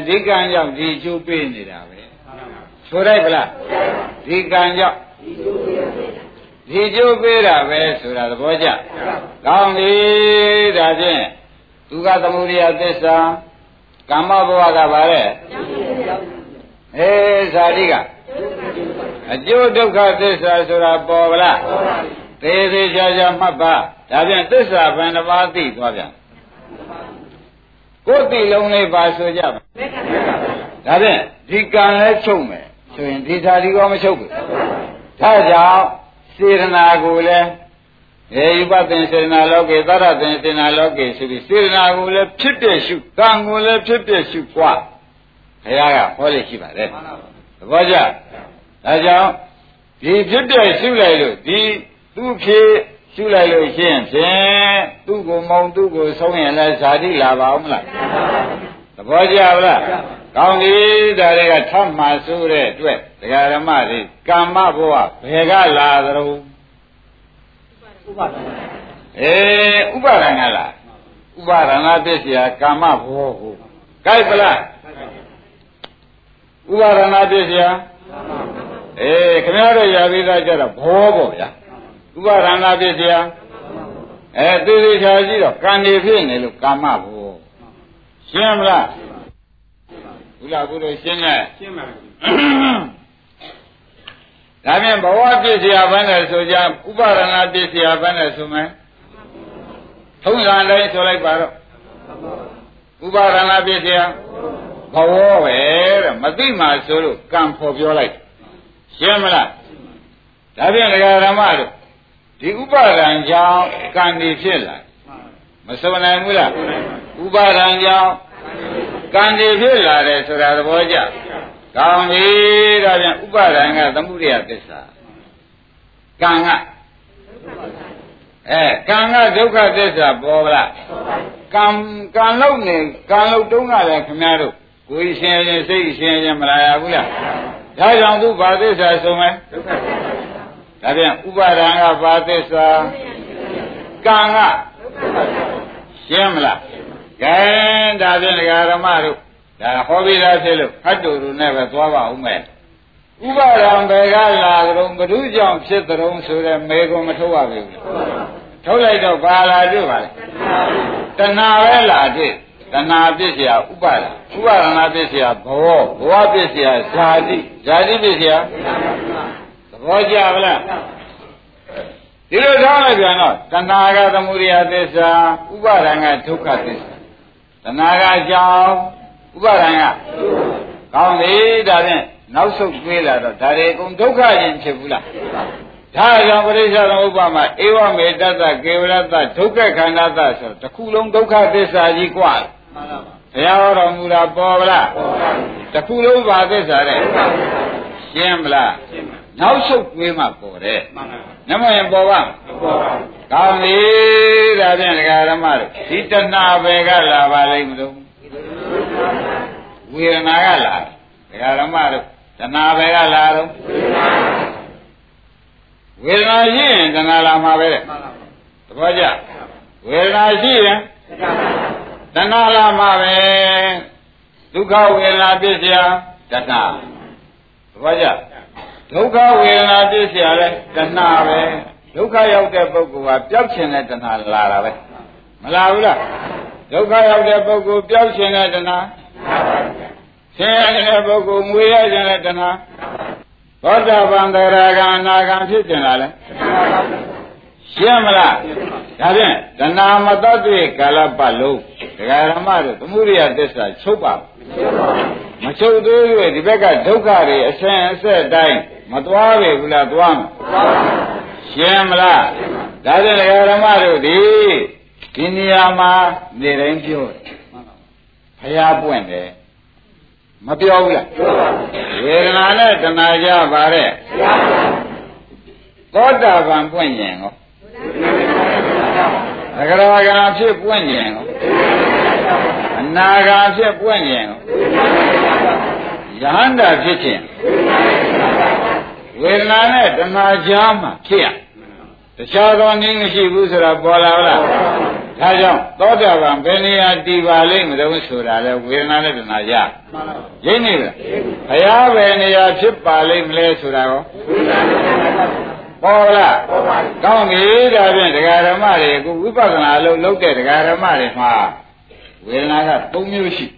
ဒီကံကြောင့်ဒီကျိုးပေးနေတာပဲဆိုလိုက်ပလားဒီကံကြောင့်ဒီကျိုးပေးတာပဲဆိုတာသဘောကျကောင်းပြီဒါဖြင့်သူကသမုဒိယသစ္စာကာမဘဝကပါလေအေးဇာတိကအကျိုးဒုက္ခသစ္စာဆိုတာပေါ်ဗလားသေးသေးချာချာမှတ်ပါဒါဖြင့်သစ္စာဘယ်နှပါးသိသွားပြန်ကိုယ်သိလုံးလေးပါဆိုကြပါဒါဖြင့်ဒီကံလဲချုပ်မယ်ဆိုရင်ဒီဓာတိကောမချုပ်ဘူးဒါကြောင့်စေရနာကိုလည်းေယုပသင်္စေနာလောကေသရသင်္စေနာလောကေဆိုပြီးစေနာကိုလည်းဖြစ်တဲ့ရှုကံကိုလည်းဖြစ်တဲ့ရှုกว่าဘုရားကဟောလိရှိပါတယ်သဘောကျဒါကြောင့်ဒီဖြစ်တဲ့ရှုလိုက်လို့ဒီသူ့ဖြစ်ရှုလိုက်လို့ရှင်းဖြင့်သူ့ကိုမောင်သူ့ကိုဆုံးရင်လည်းဇာတိလာပါအောင်မလားသဘောကျပါလားကောင်းပြီဒါတွေကထပ်မှဆိုတဲ့အတွက်ဒကာဓမ္မတွေကာမဘဝဘယ်ကလာသလဲဥပါဒနာအေးဥပါဒနာလားဥပါဒနာပစ္စယကာမဘောကိုကြိုက်ပလားဥပါဒနာပစ္စယအေးခင်ဗျားတို့ရပြီးသားကြတော့ဘောပေါ့ဗျာဥပါဒနာပစ္စယအဲသေသေးချာကြည့်တော့ကံနေဖြစ်နေလို့ကာမဘောရှင်းမလားဘုရားကုသိုလ်ရှင်းတယ်ရှင်းပါပြီဒါဖြင့်ဘဝပစ္စယဘယ်နဲ့ဆိုကြဥပါဒနာပစ္စယဘယ်နဲ့ဆိုမယ်ထုံးစံတိုင်းဆိုလိုက်ပါတော့ဥပါဒနာပစ္စယဘဝပဲတဲ့မသိမှဆိုလို့ကံဖော်ပြောလိုက်ရှင်းမလားဒါဖြင့်ဒကာဓမ္မတို့ဒီဥပါဒံကြောင့်ကံဒီဖြစ်လာမစုံနိုင်ဘူးလားဥပါဒံကြောင့်ကံဒီဖြစ်လာတယ်ဆိုတာသဘောကျကောင်းပြီဒါပြန်ဥပါဒံကသမုဒယသစ္စာကံကအဲကံကဒုက္ခသစ္စာပေါ်လားကံကံလုံးနေကံလုံးတုံးကလည်းခင်ဗျားတို့ကိုယ်ရှင်ရင်စိတ်ရှင်ရင်မလာရဘူးလားဒါကြောင့်သူဘာသစ္စာဆုံးလဲဒုက္ခသစ္စာဒါပြန်ဥပါဒံကဘာသစ္စာကံကရှင်းမလားကဲဒါပြန်ဒကာဓမ္မတို့ဒါဟောပြီးသားဖြစ်လို့ဖတ်တူတူနဲ့ပဲသွားပါဦးမယ်ဥပါဒံဘယ်ကလာကြုံဘ ᱹ ကြောင့်ဖြစ်ကြုံဆိုတဲ့မေကွန်မထုတ်ရဘူးထုတ်လိုက်တော့ဘာလာတွေ့ပါလဲတဏှာပဲလာတွေ့တဏှာပစ္စယဥပါဒဥပါဒနာပစ္စယဘောဘောပစ္စယဇာတိဇာတိပစ္စယသဘောကျပါလားဒီလိုထားလိုက်ပြန်တော့တဏှာကသမုဒယသစ္စာဥပါဒံကဒုက္ခသစ္စာတဏှာကအကြောင်းဥပါဒံကကောင်းပြီဒါဖြင့်နောက်ဆုတ်ပြေးလာတော့ဒါတွေအကုန်ဒုက္ခရင်ဖြစ်ဘူးလားဒါကြောင့်ပရိစ္ဆေသမုပ္ပါမှာဧဝမေတ္တသကေဝရတ္တဒုက္ခခန္ဓာသဆိုတခုလုံးဒုက္ခသစ္စာကြီးกว่าမှန်ပါပါဘုရားဟောတော်မူတာပေါ်ဗလားပေါ်ပါဘူးတခုလုံးပါသစ္စာတဲ့ရှင်းမလားရှင်းပါနောက်ဆုတ်ပြေးမှပေါ်တယ်မှန်ပါပါနမရင်ပေါ်ပါမပေါ်ပါဘူးကောင်းပြီဒါဖြင့်ဒကာဓမ္မတို့ဒီတဏှာပဲကလာပါလိမ့်မလို့ဝေဒနာကလာဒကာဓမ္မတို့တဏှာပဲကလာတော့ဝေဒနာရှိရင်တဏှာလာမှာပဲတဲ့သဘောကျဝေဒနာရှိရင်တဏှာလာမှာပဲဒုက္ခဝေဒနာပစ္စယတဏှာသဘောကျဒုက္ခဝေဒနာပစ္စယလည်းတဏှာပဲဒုက္ခရောက်တဲ့ပုဂ္ဂိုလ်ကပျောက်ခြင်းနဲ့တဏှာလာတာပဲမလာဘူးလားဒုက္ခရောက်တဲ့ပုဂ္ဂိုလ်ပျောက်ခြင်းနဲ့တဏှာဆင်းရဲတဲ့ပုဂ္ဂိုလ်မွေရခြင်းနဲ့တဏှာသောတာပန်သရဂံအနာဂံဖြစ်ခြင်းလားလဲရှင်းမလားဒါဖြင့်တဏှာမတတ်တဲ့ကာလပတ်လုံးဒကာရမတို့သမုဒိယသစ္စာချုပ်ပါမချုပ်သေးဘူးဒီဘက်ကဒုက္ခတွေအဆင်းအဆက်တိုင်းမသွားပဲဘူးလားသွားမရှင်းမလားဒါဖြင့်ဒကာရမတို့ဒီဒီနေရာမှာနေတိုင်းပြောတယ်ဘုရားပွင့်တယ်မပြောဘူးလားဝေဒနာနဲ့တဏှာကြပါတဲ့သောတာပန်ပွင့်ရင်ရောသဂရဂံဖြစ်ပွင့်ရင်ရောအနာဂံဖြစ်ပွင့်ရင်ရောယဟန္တာဖြစ်ခြင်းဝေဒနာနဲ့တဏှာကြားမှာဖြစ်ရတခြားသောနည်းမရှိဘူးဆိုတာပေါ်လာလားဒဒါကြောင့်သောတာပန်ဘယ်နေရာတည်ပါလိမ့်မလို့ဆိုတာလဲဝေဒနာနဲ့တဏှာရရင်းနေလားဘုရားဘယ်နေရာဖြစ်ပါလိမ့်မလဲဆိုတာရောပေါ်လားကောင်းပြီဒါဖြင့်ဒကာဓမ္မတွေအခုဝိပဿနာလို့လုပ်တဲ့ဒကာဓမ္မတွေမှာဝေဒနာက၃မျိုးရှိ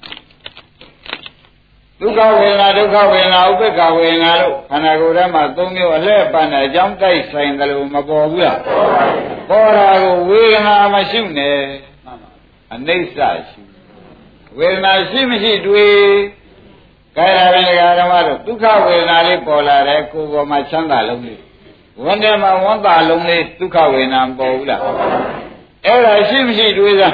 ဒုက္ခဝေဒနာဒုက္ခဝေဒနာဥပ္ပခဝေဒနာလို့ခန္ဓာကိုယ်ထဲမှာ၃မျိုးအလှည့်ပန်းတဲ့အကြောင်းတိုက်ဆိုင်တယ်လို့မပေါ်ဘူးလားပေါ်တာကိုဝေဒနာမရှိနဲ့အနိစ္စရှိဝေဒနာရှိမရှိတွေ့ကြရတဲ့ဒကာဓမ္မတို့ဒုက္ခဝေဒနာလေးပေါ်လာတဲ့ကိုယ်ပေါ်မှာချမ်းသာလုံးလေးဝန်ထဲမှာဝန်တာလုံးလေးဒုက္ခဝေဒနာပေါ်ဘူးလားအဲ့ဒါရှိမရှိတွေ့စား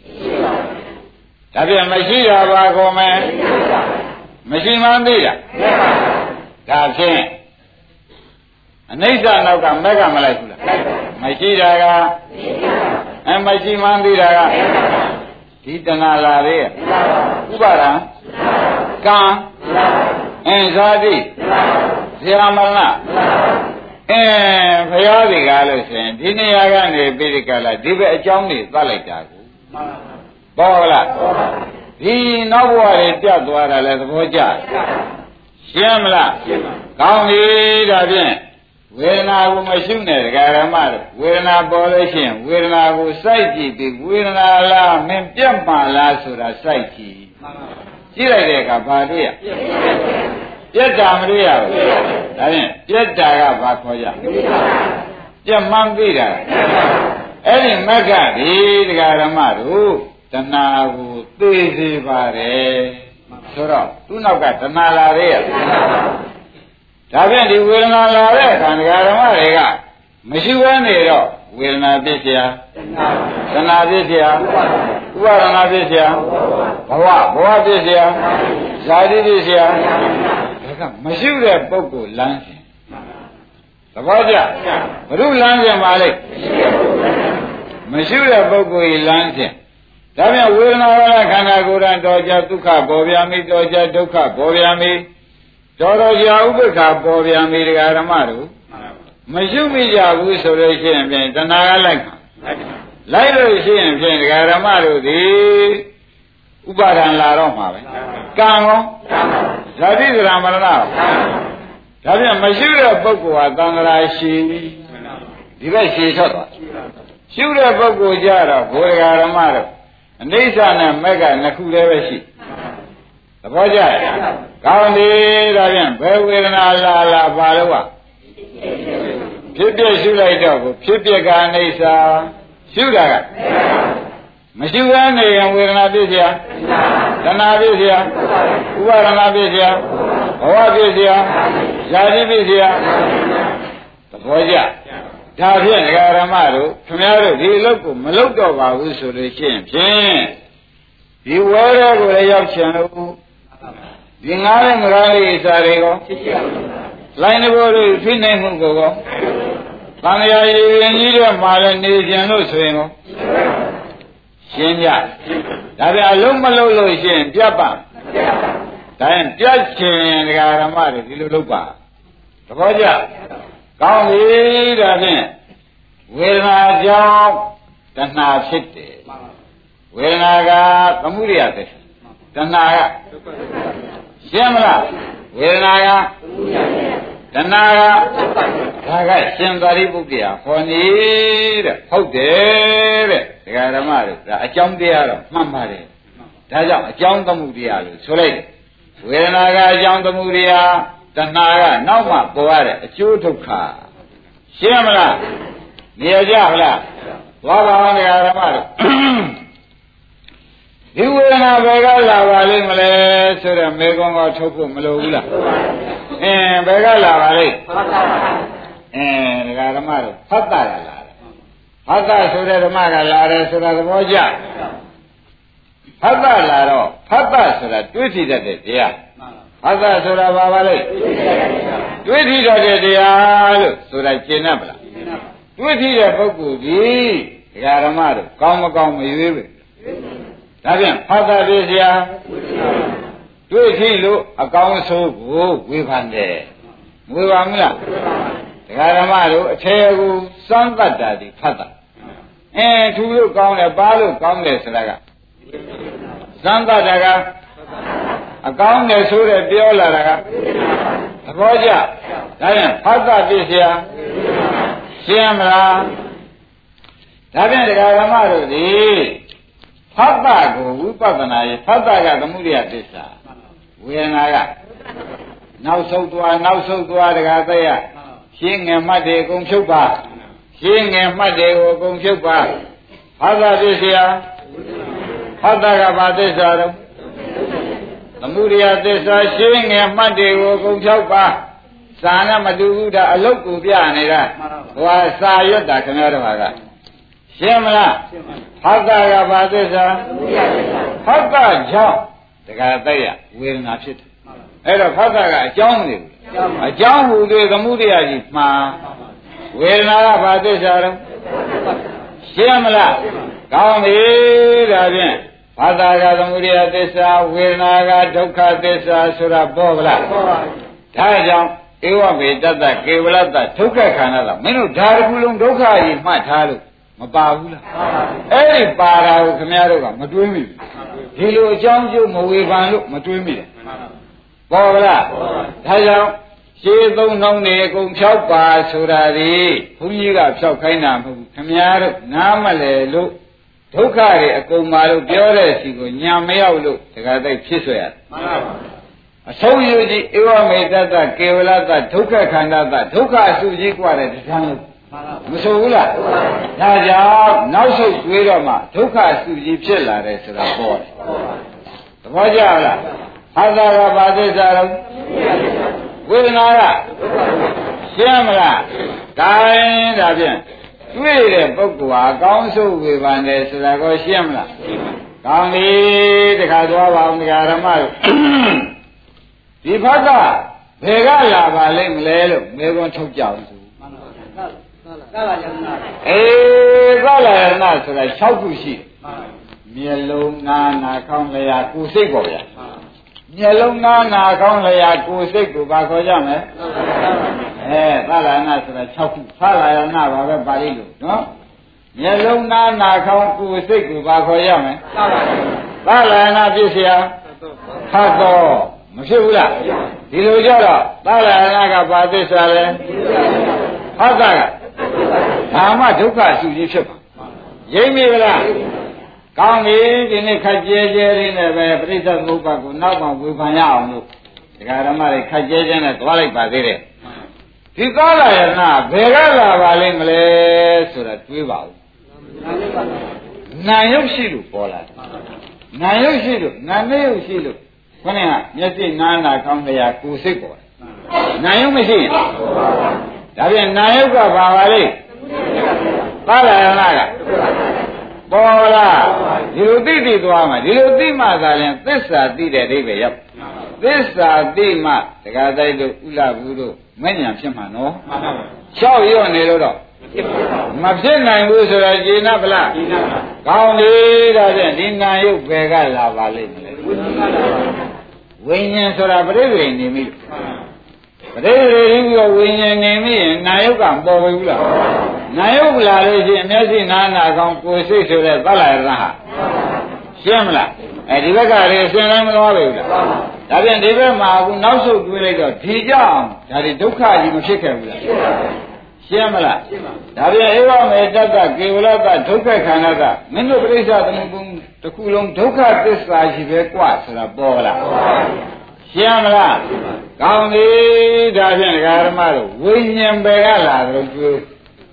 ဒါပြန်မရှိတာပါကောမယ်မရှိမှန်းသိတာဒါဖြင့်အနိစ္စနောက်ကမက်ကမလိုက်ဘူးလားမရှိတာကအမရှိမှန်းသိတာကဒီတဏှာလာလေဥပါဒံကံအင်းဇာတိဇာမရဏအဲဘုရားဒီကားလို့ဆိုရင်ဒီနေရာကနေပိဋကလာဒီဘက်အကြောင်းတွေသတ်လိုက်တာကိုပေါ်လားဒီနောက်ဘဝတွေပြတ်သွားတာလဲသဘောကျရှင်းမလားကောင်းပြီဒါဖြင့်ဝေဒနာကိုမရှိနဲ့ဒကာရမတို့ဝေဒနာပေါ်လို့ရှိရင်ဝေဒနာကိုစိုက်ကြည့်ပြီးဝေဒနာလားမင်းပြတ်မှလားဆိုတာစိုက်ကြည့်ကြည့်လိုက်တဲ့အခါဘာတွေ့ရပြတ်တာမတွေ့ရဘူးဒါဖြင့်ပြတ်တာကဘာခေါ်ကြပြတ်မှန်းသိတာအဲ့ဒီမက္ခဒီဒကာရမတို့တဏှာကိုသိစေပါတယ်ဆိုတော့သူ့နောက်ကတဏှာလာတဲ့ဒါဖြင့်ဒီဝေဒနာလာတဲ့အခါဒကာဓမ္မတွေကမရှိဘဲနေတော့ဝေဒနာဖြစ်เสียတဏှာဖြစ်เสียဥပါဒနာဖြစ်เสียဘဝဘဝဖြစ်เสียဇာတိဖြစ်เสียဒါကမရှိတဲ့ပုဂ္ဂိုလ်လမ်းစဉ်သဘောကျဘုရုလမ်းစဉ်ပါလေမရှိတဲ့ပုဂ္ဂိုလ်ကြီးလမ်းစဉ်ဒါပြန်ဝေဒနာဝရခန္ဓာကိုယ်တိုင်တော်ကြဒုက္ခပေါ်ပြန်ပြီတော်ကြဒုက္ခပေါ်ပြန်ပြီတော်တော်ကြာဥပ္ပခါပေါ်ပြန်ပြီဒကာဓမ္မတို့မရှိမိကြဘူးဆိုလို့ရှိရင်ဖြင့်တဏှာကလိုက်မှာလိုက်လို့ရှိရင်ဖြင့်ဒကာဓမ္မတို့ဒီဥပါဒံလာတော့မှာပဲကံကောဇာတိဇရာမရဏဒါပြန်မရှိတဲ့ပုဂ္ဂိုလ်ဟာသံဃာရှိဒီဘက်ရှည်ထွက်သွားရှုတဲ့ပုဂ္ဂိုလ်ကြတော့ဘုရားဓမ္မတို့အနိစ္စနဲ့မက်ကနှစ်ခုတည်းပဲရှိသဘောကျရဲ့ကောင်းပြီဒါဖြင့်ဘယ်ဝေဒနာလာလာပါလို့ဖြစ်ပြရှုလိုက်တော့ကိုဖြစ်ပြကအနိစ္စရှုတာကမရှိဘဲနေရင်ဝေဒနာဖြစ်เสียတဏှာဖြစ်เสียဥပါဒနာဖြစ်เสียဘဝဖြစ်เสียဇာတိဖြစ်เสียသဘောကျဒါဖြင့်ဒကာရမတို့ခင်ဗျားတို့ဒီအလုပ်ကိုမလုပ်တော့ပါဘူးဆိုလို့ရှိရင်ဖြင့်ဒီဝဲရဲကိုလည်းရောက်ချင်လို့ဒီငားတဲ့ငကားလေးစာတွေကောလိုင်းတဘောတို့ဖိနေမှုကိုကောသံဃာရည်ရင်ကြီးတဲ့မှာလည်းနေကျင်လို့ဆိုရင်ကောရှင်းကြဒါပြန်အလုံးမလုံးလို့ရှိရင်ပြတ်ပါဒါရင်ပြတ်ချင်ဒကာရမတွေဒီလိုလုပ်ပါသဘောကျကောင်းပြီဒါဖြင့်ဝေဒနာကြောင့်တဏှာဖြစ်တယ်ဝေဒနာကသမုဒိယဖြစ်တဏှာကရှင်းမလားဝေဒနာကတဏှာကဒါကရှင်သာရိပုတ္တရာဟောနေတဲ့ဟုတ်တယ်တဲ့ဒကာဓမ္မတို့ဒါအကြောင်းတရားတော့မှန်ပါတယ်ဒါကြောင့်အကြောင်းသမုဒိယလို့ဆိုလိုက်တယ်ဝေဒနာကအကြောင်းသမုဒိယတဏှာကနောက်မှပေါ်ရတဲ့အကျိုးဒုက္ခရှင်းမလားနေရကြမလားသွားပါအောင်ဓမ္မတို့ဒီဝေဒနာဘယ်ကလာပါလိမ့်မလဲဆိုတော့မေကွန်ကထုတ်ဖို့မလိုဘူးလားအင်းဘယ်ကလာပါလိမ့်အင်းဓမ္မတို့ဖတ်တာလာတယ်ဖတ်တာဆိုတဲ့ဓမ္မကလာတယ်ဆိုတာသဘောကျဖတ်တာလာတော့ဖတ်တာဆိုတာတွေးကြည့်တတ်တဲ့တရားဖတ်တာဆိုတာဘာပါလိမ့်တွေးကြည့်တတ်တဲ့တရားလို့ဆိုတာရှင်း납မလားတွေးကြည့်တဲ့ပုဂ္ဂိုလ်ကြီးဓမ္မတို့ကောင်းမကောင်းမရွေးပဲဒါပြန်ဖတ်တာပြည့်စရာတွေးကြည့်လို့အကောင်းဆိုးကိုဝေဖန်တယ်မဝေဖန်ဘူးလားဓမ္မတို့အထေကိုစမ်းတတ်တာဒီဖတ်တာအဲထူလို့ကောင်းတယ်ပါလို့ကောင်းတယ်ဆိုတာကသံသတာကအကောင်းတယ်ဆိုတဲ့ပြောလာတာကသဘောကျဒါပြန်ဖတ်တာပြည့်စရာရှင်းမလားဒါပြန်တရားဓမ္မတို့ဒီဖတ်တာကိုဝိပဿနာရဲ့ဖတ်တာကသမုဒိယသစ္စာဝေဒနာကနောက်ဆုံးသွားနောက်ဆုံးသွားတရားသက်ရရှင်းငယ်မှတ်တယ်အကုန်ဖြုတ်ပါရှင်းငယ်မှတ်တယ်ကိုအကုန်ဖြုတ်ပါဖတ်တာပြည့်စရာဖတ်တာကဘာသစ္စာတော့သမုဒိယသစ္စာရှင်းငယ်မှတ်တယ်ကိုအကုန်ဖြုတ်ပါစာနဲ့မတူဘူးဒါအလုတ်ကိုပြနေတာဟိုဟာစာရွတ်တာခင်ဗျားတို့ကရှင်းမလားဖတ်တာကဘာသစ္စာဖတ်တာကြောင့်တရားသက်ရဝေဒနာဖြစ်တယ်အဲ့တော့ဖတ်တာကအကြောင်းမလို့အကြောင်းဟူ၍သမုဒိယကြီးမှာဝေဒနာကဘာသစ္စာတော့ရှင်းမလားကောင်းပြီဒါဖြင့်ဖတ်တာကသမုဒိယသစ္စာဝေဒနာကဒုက္ခသစ္စာဆိုတာပေါ်ဗလားပေါ်ပါဘူးဒါကြောင့်ဧဝမေတ္တကေဝလတ္တဒုက္ခခန္ဓာလားမင်းတို့ဓာတ်ကူလုံးဒုက္ခကြီးမှတ်ထားလို့မပါဘူးလားအဲ့ဒီပါတာကိုခင်ဗျားတို့ကမတွေးမိဘူးဒီလိုအကြောင်းကျိုးမဝေဖန်လို့မတွေးမိတယ်ပေါ်ဗလားဒါကြောင့်ရှင်းသုံးနှောင်းနေအကုန်ဖြောက်ပါဆိုတာဒီဘုန်းကြီးကဖြောက်ခိုင်းတာမဟုတ်ဘူးခင်ဗျားတို့နားမလဲလို့ဒုက္ခတွေအကုန်ပါလို့ပြောတဲ့စီကိုညာမရောက်လို့တခါသိဖြစ်ဆွဲရတယ်မှန်ပါပါအဆုံးယူကြည့်ဧဝမေတ္တကေဝလတ္တဒုက္ခခန္ဓာတဒုက္ခအစုကြီးกว่าတဲ့တရားလို့မဆိုဘူးလားဒါကြောင့်နောက်ဆုတ်တွေးတော့မှဒုက္ခအစုကြီးဖြစ်လာတယ်ဆိုတာပေါ်တယ်သဘောကျလားဟာသာကဘာသစ္စာတော့ဝေဒနာကရှင်းမလားဒါရင်ဒါဖြင့်တွေ့တဲ့ပုဂ္ဂိုလ်ဟာအကောင်းဆုံးဝေဖန်တယ်ဆိုတာကိုရှင်းမလားကောင်းပြီတခါသွားပါအောင်ဒကာဓမ္မတို့ဒီဘက်ကဘယ်ကလာပါလိမ့်မလဲလို့မေခွန်းထုတ်ကြအောင်ဆိုမှန်ပါပါသလယနာအေးသလယနာဆိုတာ၆ခုရှိတယ်မျက်လုံးနာနာခေါင်းလျာကိုယ်စိတ်ပေါ့ဗျာမျက်လုံးနာနာခေါင်းလျာကိုယ်စိတ်ကိုဘာခေါ်ကြမလဲအဲသလယနာဆိုတာ၆ခုသလယနာပါပဲပါဠိလိုနော်မျက်လုံးနာနာခေါင်းကိုယ်စိတ်ကိုဘာခေါ်ရမလဲသလယနာပြည့်စရာဖတ်တော့မဖြစ်ဘူးလားဒီလိုကြတော့သလယနာကဘာသစ္စာလဲဖတ်တာကဘာမှဒုက္ခအစုကြီးဖြစ်ပါရိပ်မိဗလားကောင်းပြီဒီနေ့ခက်ကြဲကြဲလေးနဲ့ပဲပြိဿသမုပ္ပါကိုနောက်မှဝေဖန်ရအောင်လို့ဒကာဓမ္မတွေခက်ကြဲကြဲနဲ့သွားလိုက်ပါသေးတယ်ဒီသလယနာဘယ်ကလာပါလိမ့်မလဲဆိုတာတွေးပါဦးနာယုတ်ရှိလို့ပေါ်လာတယ်နာယုတ်ရှိလို့နာမယုတ်ရှိလို့ခொနည်းကမျက်စိနားနာကောင်းတရားကိုယ်စိတ်ပေါ်တယ်နာယုတ်မရှိရင်ဒါပြန်နာယုတ်ကဘာပါလိမ့်သလယနာကပေါ်လာဒီလိုသိသိသွားမှာဒီလိုသိမှသာရင်သစ္စာသိတဲ့အိဗယ်ရောက်သစ္စာသိမှတက္ကသိုလ်တို့ဥလဘူးတို့မဲ့ညာဖြစ်မှာနော်မှန်ပါပါလျှောက်ရွနေလို့တော့မဖြစ်နိုင်ဘူးဆိုတော့ကျေနပ်ဗလားကျေနပ်ပါကောင်းပြီဒါဖြင့်ဒီနာယုတ်ဘယ်ကလာပါလိမ့်မလဲဝိညာဉ်ဆိုတာပြိဋိနေမိလို့ပြိဋိပြီးတော့ဝိညာဉ်နေမိရင်နာယုတ်ကပေါ်ပြီဘူးလားနာယုတ်လာလို့ရှိရင်မျက်စိနားနာကောင်းကိုယ်စိတ်ဆိုတဲ့သလယနာဟာရှင်းမလားအဲဒီဘက်ကလည်းအစဉ်တိုင်းမသွားပြီဘူးလားဒါပြန်ဒီဘက်မှာအခုနောက်ဆုတ်တွေးလိုက်တော့ဒီကြောင့်ဒါဒီဒုက္ခကြီးမဖြစ်ခဲ့ဘူးလားရှင်းမလားဒါပြန်ဧဝမေတ္တကေဝလတ္တဒုက္ခခန္ဓာကမင်းတို့ပြိဿသမုပ္ပါတစ်ခုလုံးဒုက္ခသစ္စာရှိပဲกว่าဆိုတာပေါ်လားရှင်းမလားကောင်းပြီဒါဖြင့်ဒကာဓမ္မတို့ဝိညာဉ်ပဲကလာတော့ကျွေး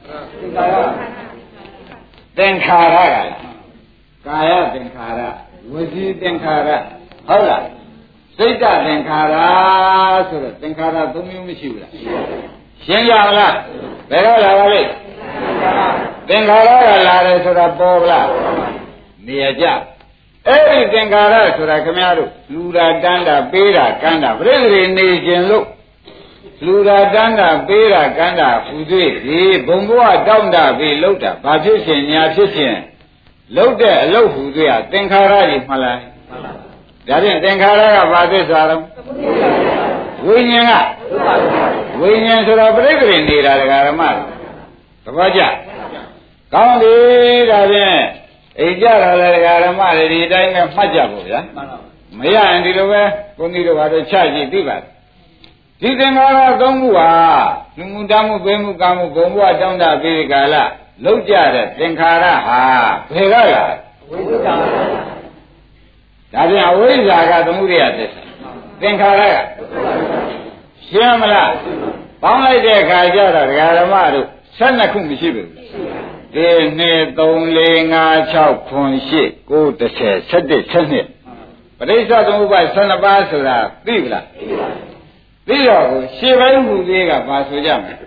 သင်္ခါရကလားကာယသင်္ခါရဝစီသင်္ခါရဟုတ်လားစိတ်တသင်္ခါရဆိုတော့သင်္ခါရသုံးမျိုးမရှိဘူးလားရှင်းကြမလားဘယ်တော့လာပါလိမ့်သင်္ခါရကလာတယ်ဆိုတာပေါ်လားနေရကြအဲ့ဒီသင်္ခါရဆိုတာခင်ဗျားတို့လူတာတန်းတာပေးတာကမ်းတာပြိတ္တိနေခြင်းလို့လူတာတန်းတာပေးတာကမ်းတာဟူသေးဒီဘုံဘဝတောင်းတာပြီးလှုပ်တာဘာဖြစ်ရှင်ညာဖြစ်ရှင်လှုပ်တဲ့အလုပ်ဟူသေးอ่ะသင်္ခါရကြီးမှလားမှန်ပါဒါဖြင့်သင်္ခါရကဘာသစ္စာတော့ဝိညာဉ်ကဝိညာဉ်ဆိုတော့ပြိတ္တိနေတာဒကာရမသဘောကျကောင်းပြီဒါဖြင့်အိမ်ကြတာလည်းဒကာဓမ္မတွေဒီတိုင်းပဲမှတ်ကြဖို့ဗျာမရရင်ဒီလိုပဲကိုကြီးတို့ဘာလို့ချကြည့်သိပါဒီသင်္ခါရသုံးခုဟာလူမှုတမှုပေးမှုကာမှုဘုံဘဝတောင်းတပြီးကာလလောက်ကြတဲ့သင်္ခါရဟာဘယ်ကလာဝိဇ္ဇာဒါပြန်အဝိဇ္ဇာကသမှုရိယသစ္စာသင်္ခါရကရှင်းမလားပေါင်းလိုက်တဲ့အခါကျတော့ဒကာဓမ္မတို့ဆယ်နှစ်ခုမရှိဘူးဒီနှစ်သုံးလေးငါး၆ခုရှစ်ကိုးတစ်ဆယ်ဆယ်တစ်ဆယ်နှစ်ပရိစ္ဆေသမုပ္ပါဆယ်နှစ်ပါးဆိုတာသိပြီလားသိတော့ရှေ့ပိုင်းခုလေးကဘာဆိုကြမလဲ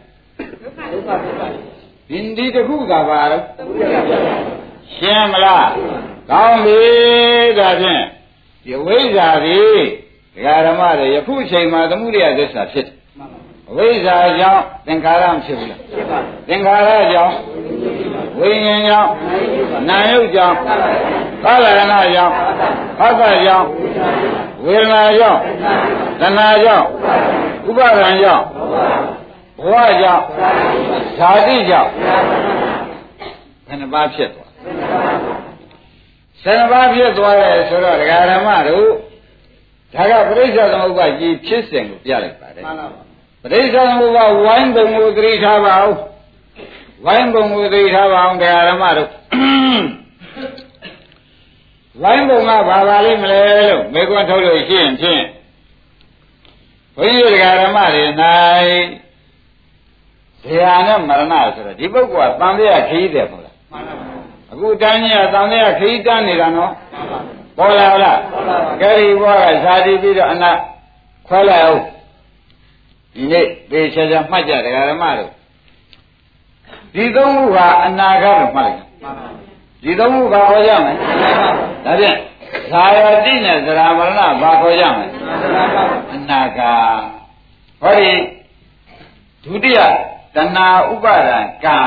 ဒီဒီတစ်ခုကဘာလဲရှင်းမလားကောင်းပြီဒါဖြင့်ဒီဝိဇ္ဇာကြီးဒကာဓမ္မတွေယခုချိန်မှာသမှုရိယသစ္စာဖြစ်တယ်အဝိဇ္ဇာကြောင့်သင်္ခါရမဖြစ်ဘူးလားဖြစ်ပါသင်္ခါရကြောင့်ဝိညာဉ်ကြောင့်နာယုတ်ကြောင့်ကာလရဏကြောင့်ဟောတာကြောင့်ဝေဒနာကြောင့်တဏှာကြောင့်ဥပါဒံကြောင့်ဘဝကြောင့်ဇာတိကြောင့်ဘယ်နှပါးဖြစ်သွားဆယ်ပါးဖြစ်သွားတယ်ဆိုတော့ဒကာဓမ္မတို့ဒါကပရိစ္ဆေသမုပ္ပါကြီးဖြစ်စဉ်ကိုပြလိုက်ပါတယ်မှန်ပါပါပရိစ္ဆေသမုပ္ပါဝိုင်းပုံကိုသတိထားပါဦးဝိုင်းပုံကိုသတိထားပါအောင်ဒကာဓမ္မတို့ဝိုင်းပုံကဘာပါလိမ့်မလဲလို့မေကွန်းထုတ်လို့ရှိရင်ဖြင့်ဘုန်းကြီးဒကာဓမ္မတွေ၌ဇေယနဲ့မရဏဆိုတော့ဒီပုဂ္ဂိုလ်ကတန်တရားခရီးတယ်မဟုတ်လားမှန်ပါပါအခုတန်းကြီးကတန်တရားခရီးတန်းနေတာနော်ပေါ်လာလားကဲဒီဘောကဇာတိပြီးတော့အနာခွဲလိုက်အောင်ဒီနေ့ပေချာချာမှတ်ကြဒကာဓမ္မတို့ဒီသုံးခုဟာအနာဂတ်လို့မှတ်လိုက်ဒီသုံးခုဘာခေါ်ကြမလဲဒါဖြင့်ဇာယတိနဲ့သရမရဏဘာခေါ်ကြမလဲအနာဂတ်ဟောဒီဒုတိယတဏှာဥပါဒံကံ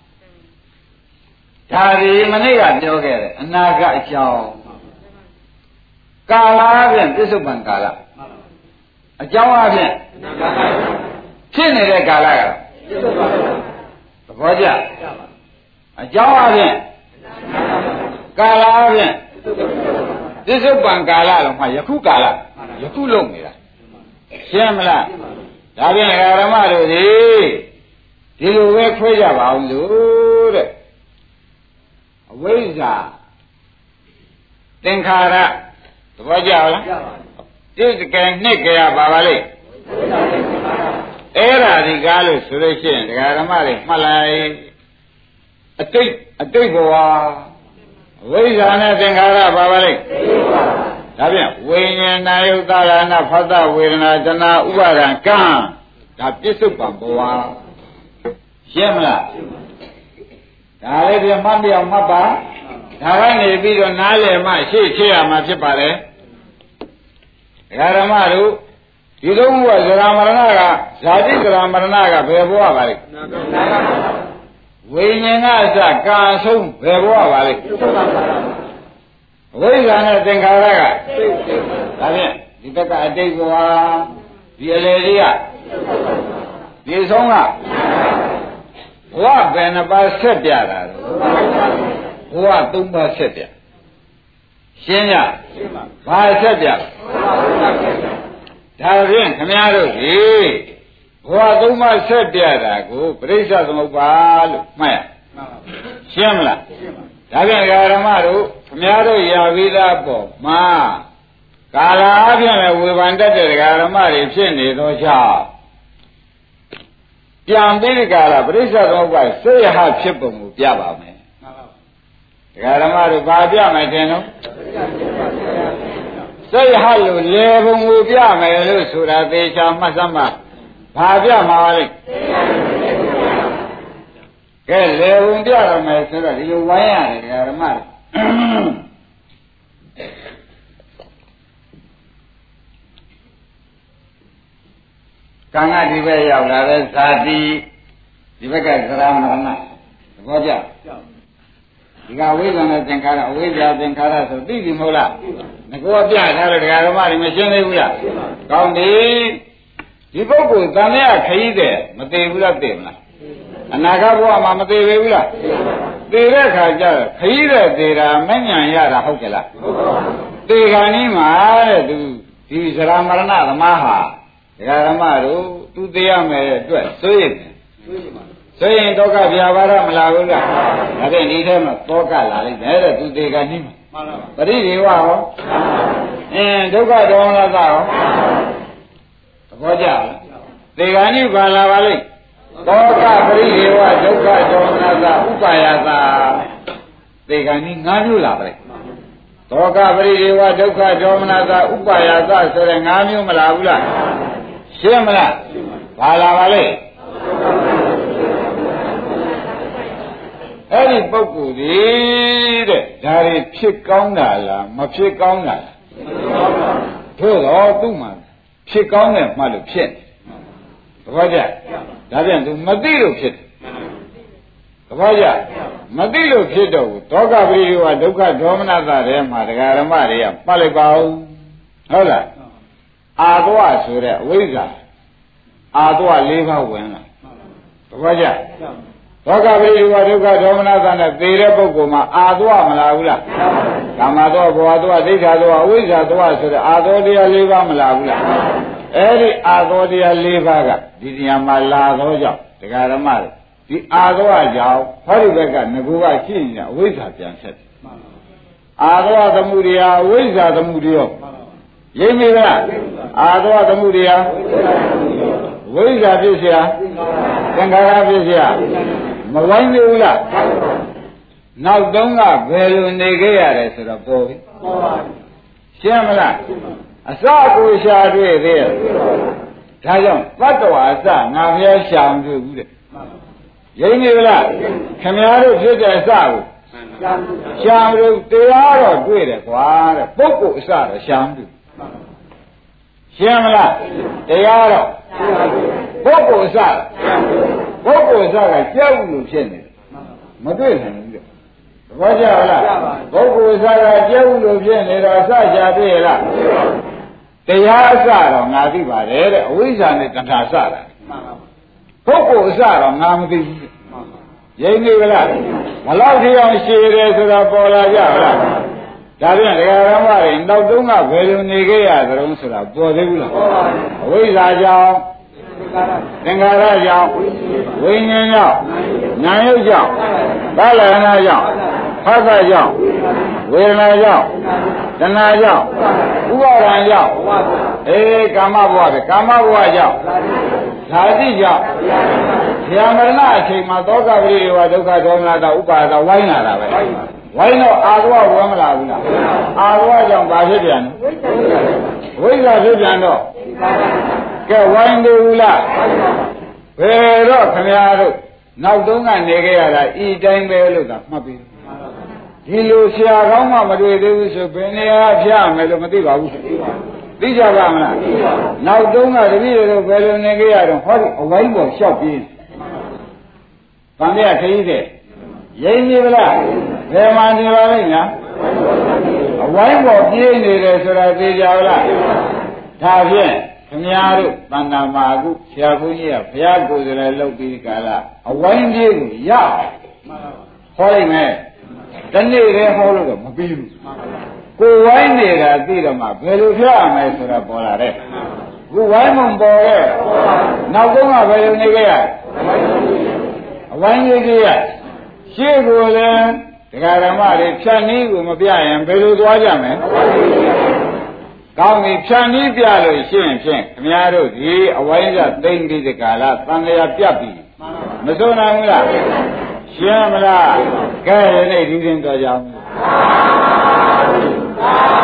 ဒါဒီမနေ့ကပြောခဲ့တယ်အနာဂတ်အကြောင်းကာလအပြင်ပြစ္ဆုတ်ပံကာလအကြောင်းအပြင်ဖြစ်နေတဲ့ကာလကပြစ္ဆုတ်ပံသဘောကျအကြောင်းအပြင်ကာလအပြင်ပြစ္ဆုတ်ပံကာလလို့မှယခုကာလယခုလုံးနေတာရှင်းမလားဒါဖြင့်ဓမ္မတို့ဒီဒီလိုပဲခွဲကြပါအောင်လို့တဲ့အဝိဇ္ဇာသင်္ခါရသဘောကျလားတိစကံနှစ်ကြရပါပါလိမ့်အဲ့ဒါဒီကားလို့ဆိုလို့ရှိရင်ဒကာဓမ္မတွေမှတ်လိုက်အတိတ်အတိတ်ဘဝဝိဇ္ဇာနဲ့သင်္ခါရပါပါလိမ့်ဒါဖြင့်ဝိညာဏယုတ်တာရဏဖတ်တဝေဒနာတဏှာဥပါဒံကံဒါပြစ္ဆုတ်ပံဘဝရှင်းမလားဒါလေးပြမှတ်ပြအောင်မှတ်ပါဒါကနေပြီးတော့နားလည်မှရှေ့ရှေ့ရမှာဖြစ်ပါလေဒကာဓမ္မတို့ဒီသုံးခုကဇရာမရဏကဇာတိဇရာမရဏကဘယ်ဘဝပါလဲဝိညာဉ်ကအစကာအဆုံးဘယ်ဘဝပါလဲဝိဇ္ဇာနဲ့သင်္ခါရကဒါဖြင့်ဒီဘက်ကအတိတ်ဘဝဒီအလေကြီးကဒီဆုံးကဘဝဘယ်နှပါးဆက်ပြတာလဲဘဝသုံးပါးဆက်ပြရှင်းရဘာဆက်ပြဒါဖြင့်ခမည်းတော်ဒီဘဝသုံးပါးဆက်ပြတာကိုပရိစ္ဆေသမုပ္ပါလို့မှတ်ရရှင်းမလားဒါဖြင့်ဓမ္မတို့ခမည်းတော်ရာဝိသားပေါ်မှာကာလအပြင်လည်းဝေဖန်တတ်တဲ့ဓမ္မတွေဖြစ်နေသောကြောင့်ပြန်ပြီးဒီကာလပရိစ္ဆေသမုပ္ပါစေယဟဖြစ်ပုံကိုပြပါမယ်ဒကာဓမ္မတို့ဘာပြမယ်ထင်တော့စေယဟလို့လေဘုံကိုပြမယ်လို့ဆိုတာသေချာမှတ်စမ်းပါဘာပြမှာလဲကဲလေဘုံပြရမယ်ဆိုတော့ဒီလိုဝိုင်းရတယ်ဒကာဓမ္မတို့ကံကဒီဘက်ရောက်လာတဲ့ဇာတိဒီဘက်ကသရမရဏသဘောကျဒီကဝိဇ္ဇာနဲ့သင်္ခါရအဝိဇ္ဇာသင်္ခါရဆိုသိပြီမဟုတ်လားငါကပြထားတဲ့ဒကာဓမ္မတွေမရှင်းသေးဘူးလားကောင်းပြီဒီပုဂ္ဂိုလ်တန်မြတ်ခရီးတဲ့မသိဘူးလားသိမလားအနာဂတ်ဘဝမှာမသေးဘူးလားသေတဲ့ခါကျခရီးတဲ့သေးတာမဉဏ်ရတာဟုတ်ကြလားသေခါနီးမှာတဲ့သူဒီဇရာမရဏသမားဟာဒကာဓမ္မတို့သူသေရမယ်အတွက်စိုးရိမ်တယ်စိုးရင်ဒုက္ခပြာပါရမလာဘူးလားဒါဖြင့်ဒီထဲမှာဒုက္ခလာလိမ့်မယ်တဲ့သူသေခါနီးမှာပရိဒေဝဟောအင်းဒုက္ခဒေါမနသဟောသဘောကျလားသေခါနီးဘာလာပါလိမ့်သောကပရိဒေဝဒုက္ခဒေါမနသဥပါယသသေခါနီး၅မျိုးလာပါလိမ့်သောကပရိဒေဝဒုက္ခဒေါမနသဥပါယသဆိုတဲ့၅မျိုးမလာဘူးလားရှင်းမလားဘာလာပါလိမ့်အဲ့ဒီပုဂ္ဂိုလ်ဒီတဲ့ဒါတွေဖြစ်ကောင်းတာလားမဖြစ်ကောင်းတာလားသို့တော့သူ့မှာဖြစ်ကောင်းတယ်မှလို့ဖြစ်တယ်သဘောကျဒါပြန်သူမသိလို့ဖြစ်တယ်သဘောကျမသိလို့ဖြစ်တော့ဘူးဒုက္ခပရိဒေဝဒုက္ခဒေါမနသထဲမှာဒကာရမတွေကပတ်လိုက်ပါဦးဟုတ်လားအာသဝဆိုတဲ့အဝိဇ္ဇာအာသဝ၄ပါးဝင်လာသဘောကျဒုက္ခပရိဒေဝဒုက္ခဒေါမနသနဲ့သေတဲ့ပုဂ္ဂိုလ်မှာအာသဝမလာဘူးလားကာမသောဘဝသောဒိဋ္ဌာသောအဝိဇ္ဇာသောဆိုတဲ့အာသောတရား၄ပါးမလာဘူးလားအဲ့ဒီအာသောတရား၄ပါးကဒီနေရာမှာလာသောကြောင့်ဒကာရမတွေဒီအာသောကြောင့်ဟောဒီဘက်ကငကူကရှိနေတဲ့အဝိဇ္ဇာပြန်ဆက်တယ်အာသောသမှုတရားအဝိဇ္ဇာသမှုတရားရိပ်မိလားအာသောသမှုတရားဝိဇ္ဇာဖြစ်เสียသင်္ခါရဖြစ်เสียမဝိုင်းသေးဘူးလားနောက်တုန်းကဘယ်လိုနေခဲ့ရတယ်ဆိုတော့ပေါ်ပြီရှင်းမလားအစကိုရှာတွေ့သေးရဲ့ဒါကြောင့်သတ္တဝါအစငါဘုရားရှာမတွေ့ဘူးတဲ့ရိပ်နေလားခင်ဗျားတို့ဖြစ်တဲ့အစကိုရှာမလို့တရားတော့တွေ့တယ်ကွာတဲ့ပုဂ္ဂိုလ်အစတော့ရှာမတွေ့ရှင်းမလားတရားတော့ပုဂ္ဂိုလ်အစပုဂ္ဂိုလ်အစကကြောက်လို့ဖြစ်နေတယ်မတွေ့နိုင်ဘူးတဲ့သဘောကျလားပုဂ္ဂိုလ်အစကကြောက်လို့ဖြစ်နေတော့အစရှာတွေ့ရလားတရားအစတော့ငါသိပါတယ်တဲ့အဝိဇ္ဇာနဲ့တဏှာစတာပုဂ္ဂိုလ်အစတော့ငါမသိဘူးရိပ်နေကြလားဘလောက်ထိအောင်ရှည်တယ်ဆိုတော့ပေါ်လာကြလားဒါပြန်ဒကာရမတွေနောက်တုန်းကဘယ်လိုနေခဲ့ရသလဲဆိုတာပေါ်သေးဘူးလားအဝိဇ္ဇာကြောင့်သင်္ခါရကြောင့်ဝိညာဉ်ကြောင့်နာယုတ်ကြောင့်ကာလဟနာကြောင့်ဖသကြောင့်ဝေဒနာကြောင့်တဏှာကြောင့်ဥပါဒံကြောင့်အေးကာမဘဝပဲကာမဘဝကြောင့်ဓာတိကြောင့်ဇာမရဏအချိန်မှာသောကပရိဒေဝဒုက္ခဒေါမနသဥပါဒဝိုင်းလာတာပဲဝိုင်းတော့အာသဝဝမလာဘူးလားအာသဝကြောင့်ဘာဖြစ်ပြန်လဲဝိဇ္ဇာဖြစ်ပြန်တော့ကဲဝိုင်းသေးဘူးလားဘယ်တော့ခမရတို့နောက်တုန်းကနေခဲ့ရတာဤတိုင်းပဲလို့သာမှတ်ပြီးဒီလိုဆရာကောင်းမှမတွေ့သေးဘူးဆိုဘယ်နေရာဖျားမယ်လို့မသိပါဘူးသိကြပါမလားနောက်တုန်းကတပည့်တို့ဘယ်လိုနေခဲ့ရတော့ဟောဒီအဝိုင်းပေါ်လျှောက်ပြေးဗန္ဓရခရီးတဲ့ရိပ်နေဗလားဘယ်မှာနေပါလိမ့်ညာအဝိုင်းပေါ်ပြေးနေတယ်ဆိုတာသိကြပါလားဒါဖြင့်ခင်ဗျားတို့တဏ္ဍာမာကုဆရာဘုန်းကြီးကဘုရားကိုယ်စရလုပ်ပြီးကာလအဝိုင်းပြေးကိုရဟောလိုက်မယ်တနေ့တည်းဟောလို့တော့မပြီးဘူးကိုဝိုင်းနေတာသိတော့မှဘယ်လိုဖျက်ရမယ်ဆိုတာပေါ်လာတဲ့ခုဝိုင်းမပေါ်ရဲ့နောက်ဆုံးကဘယ်လိုနေကြရအဝိုင်းကြီးကြီးရရှေ့ကိုလည်းဒကာဓမ္မတွေဖြတ်နည်းကိုမပြရင်ဘယ်လိုသွားကြမလဲကောင်းပြီဖြတ်နည်းပြလို့ရှိရင်ဖြင့်ခင်ဗျားတို့ဒီအဝိုင်းကသိမ့်ပြီးဒီကာလသံဃာပြတ်ပြီမစိုးနိုင်ဘူးလားရှင်းမလားကဲဒီနေ့ဒီရင်တော်ကြအောင်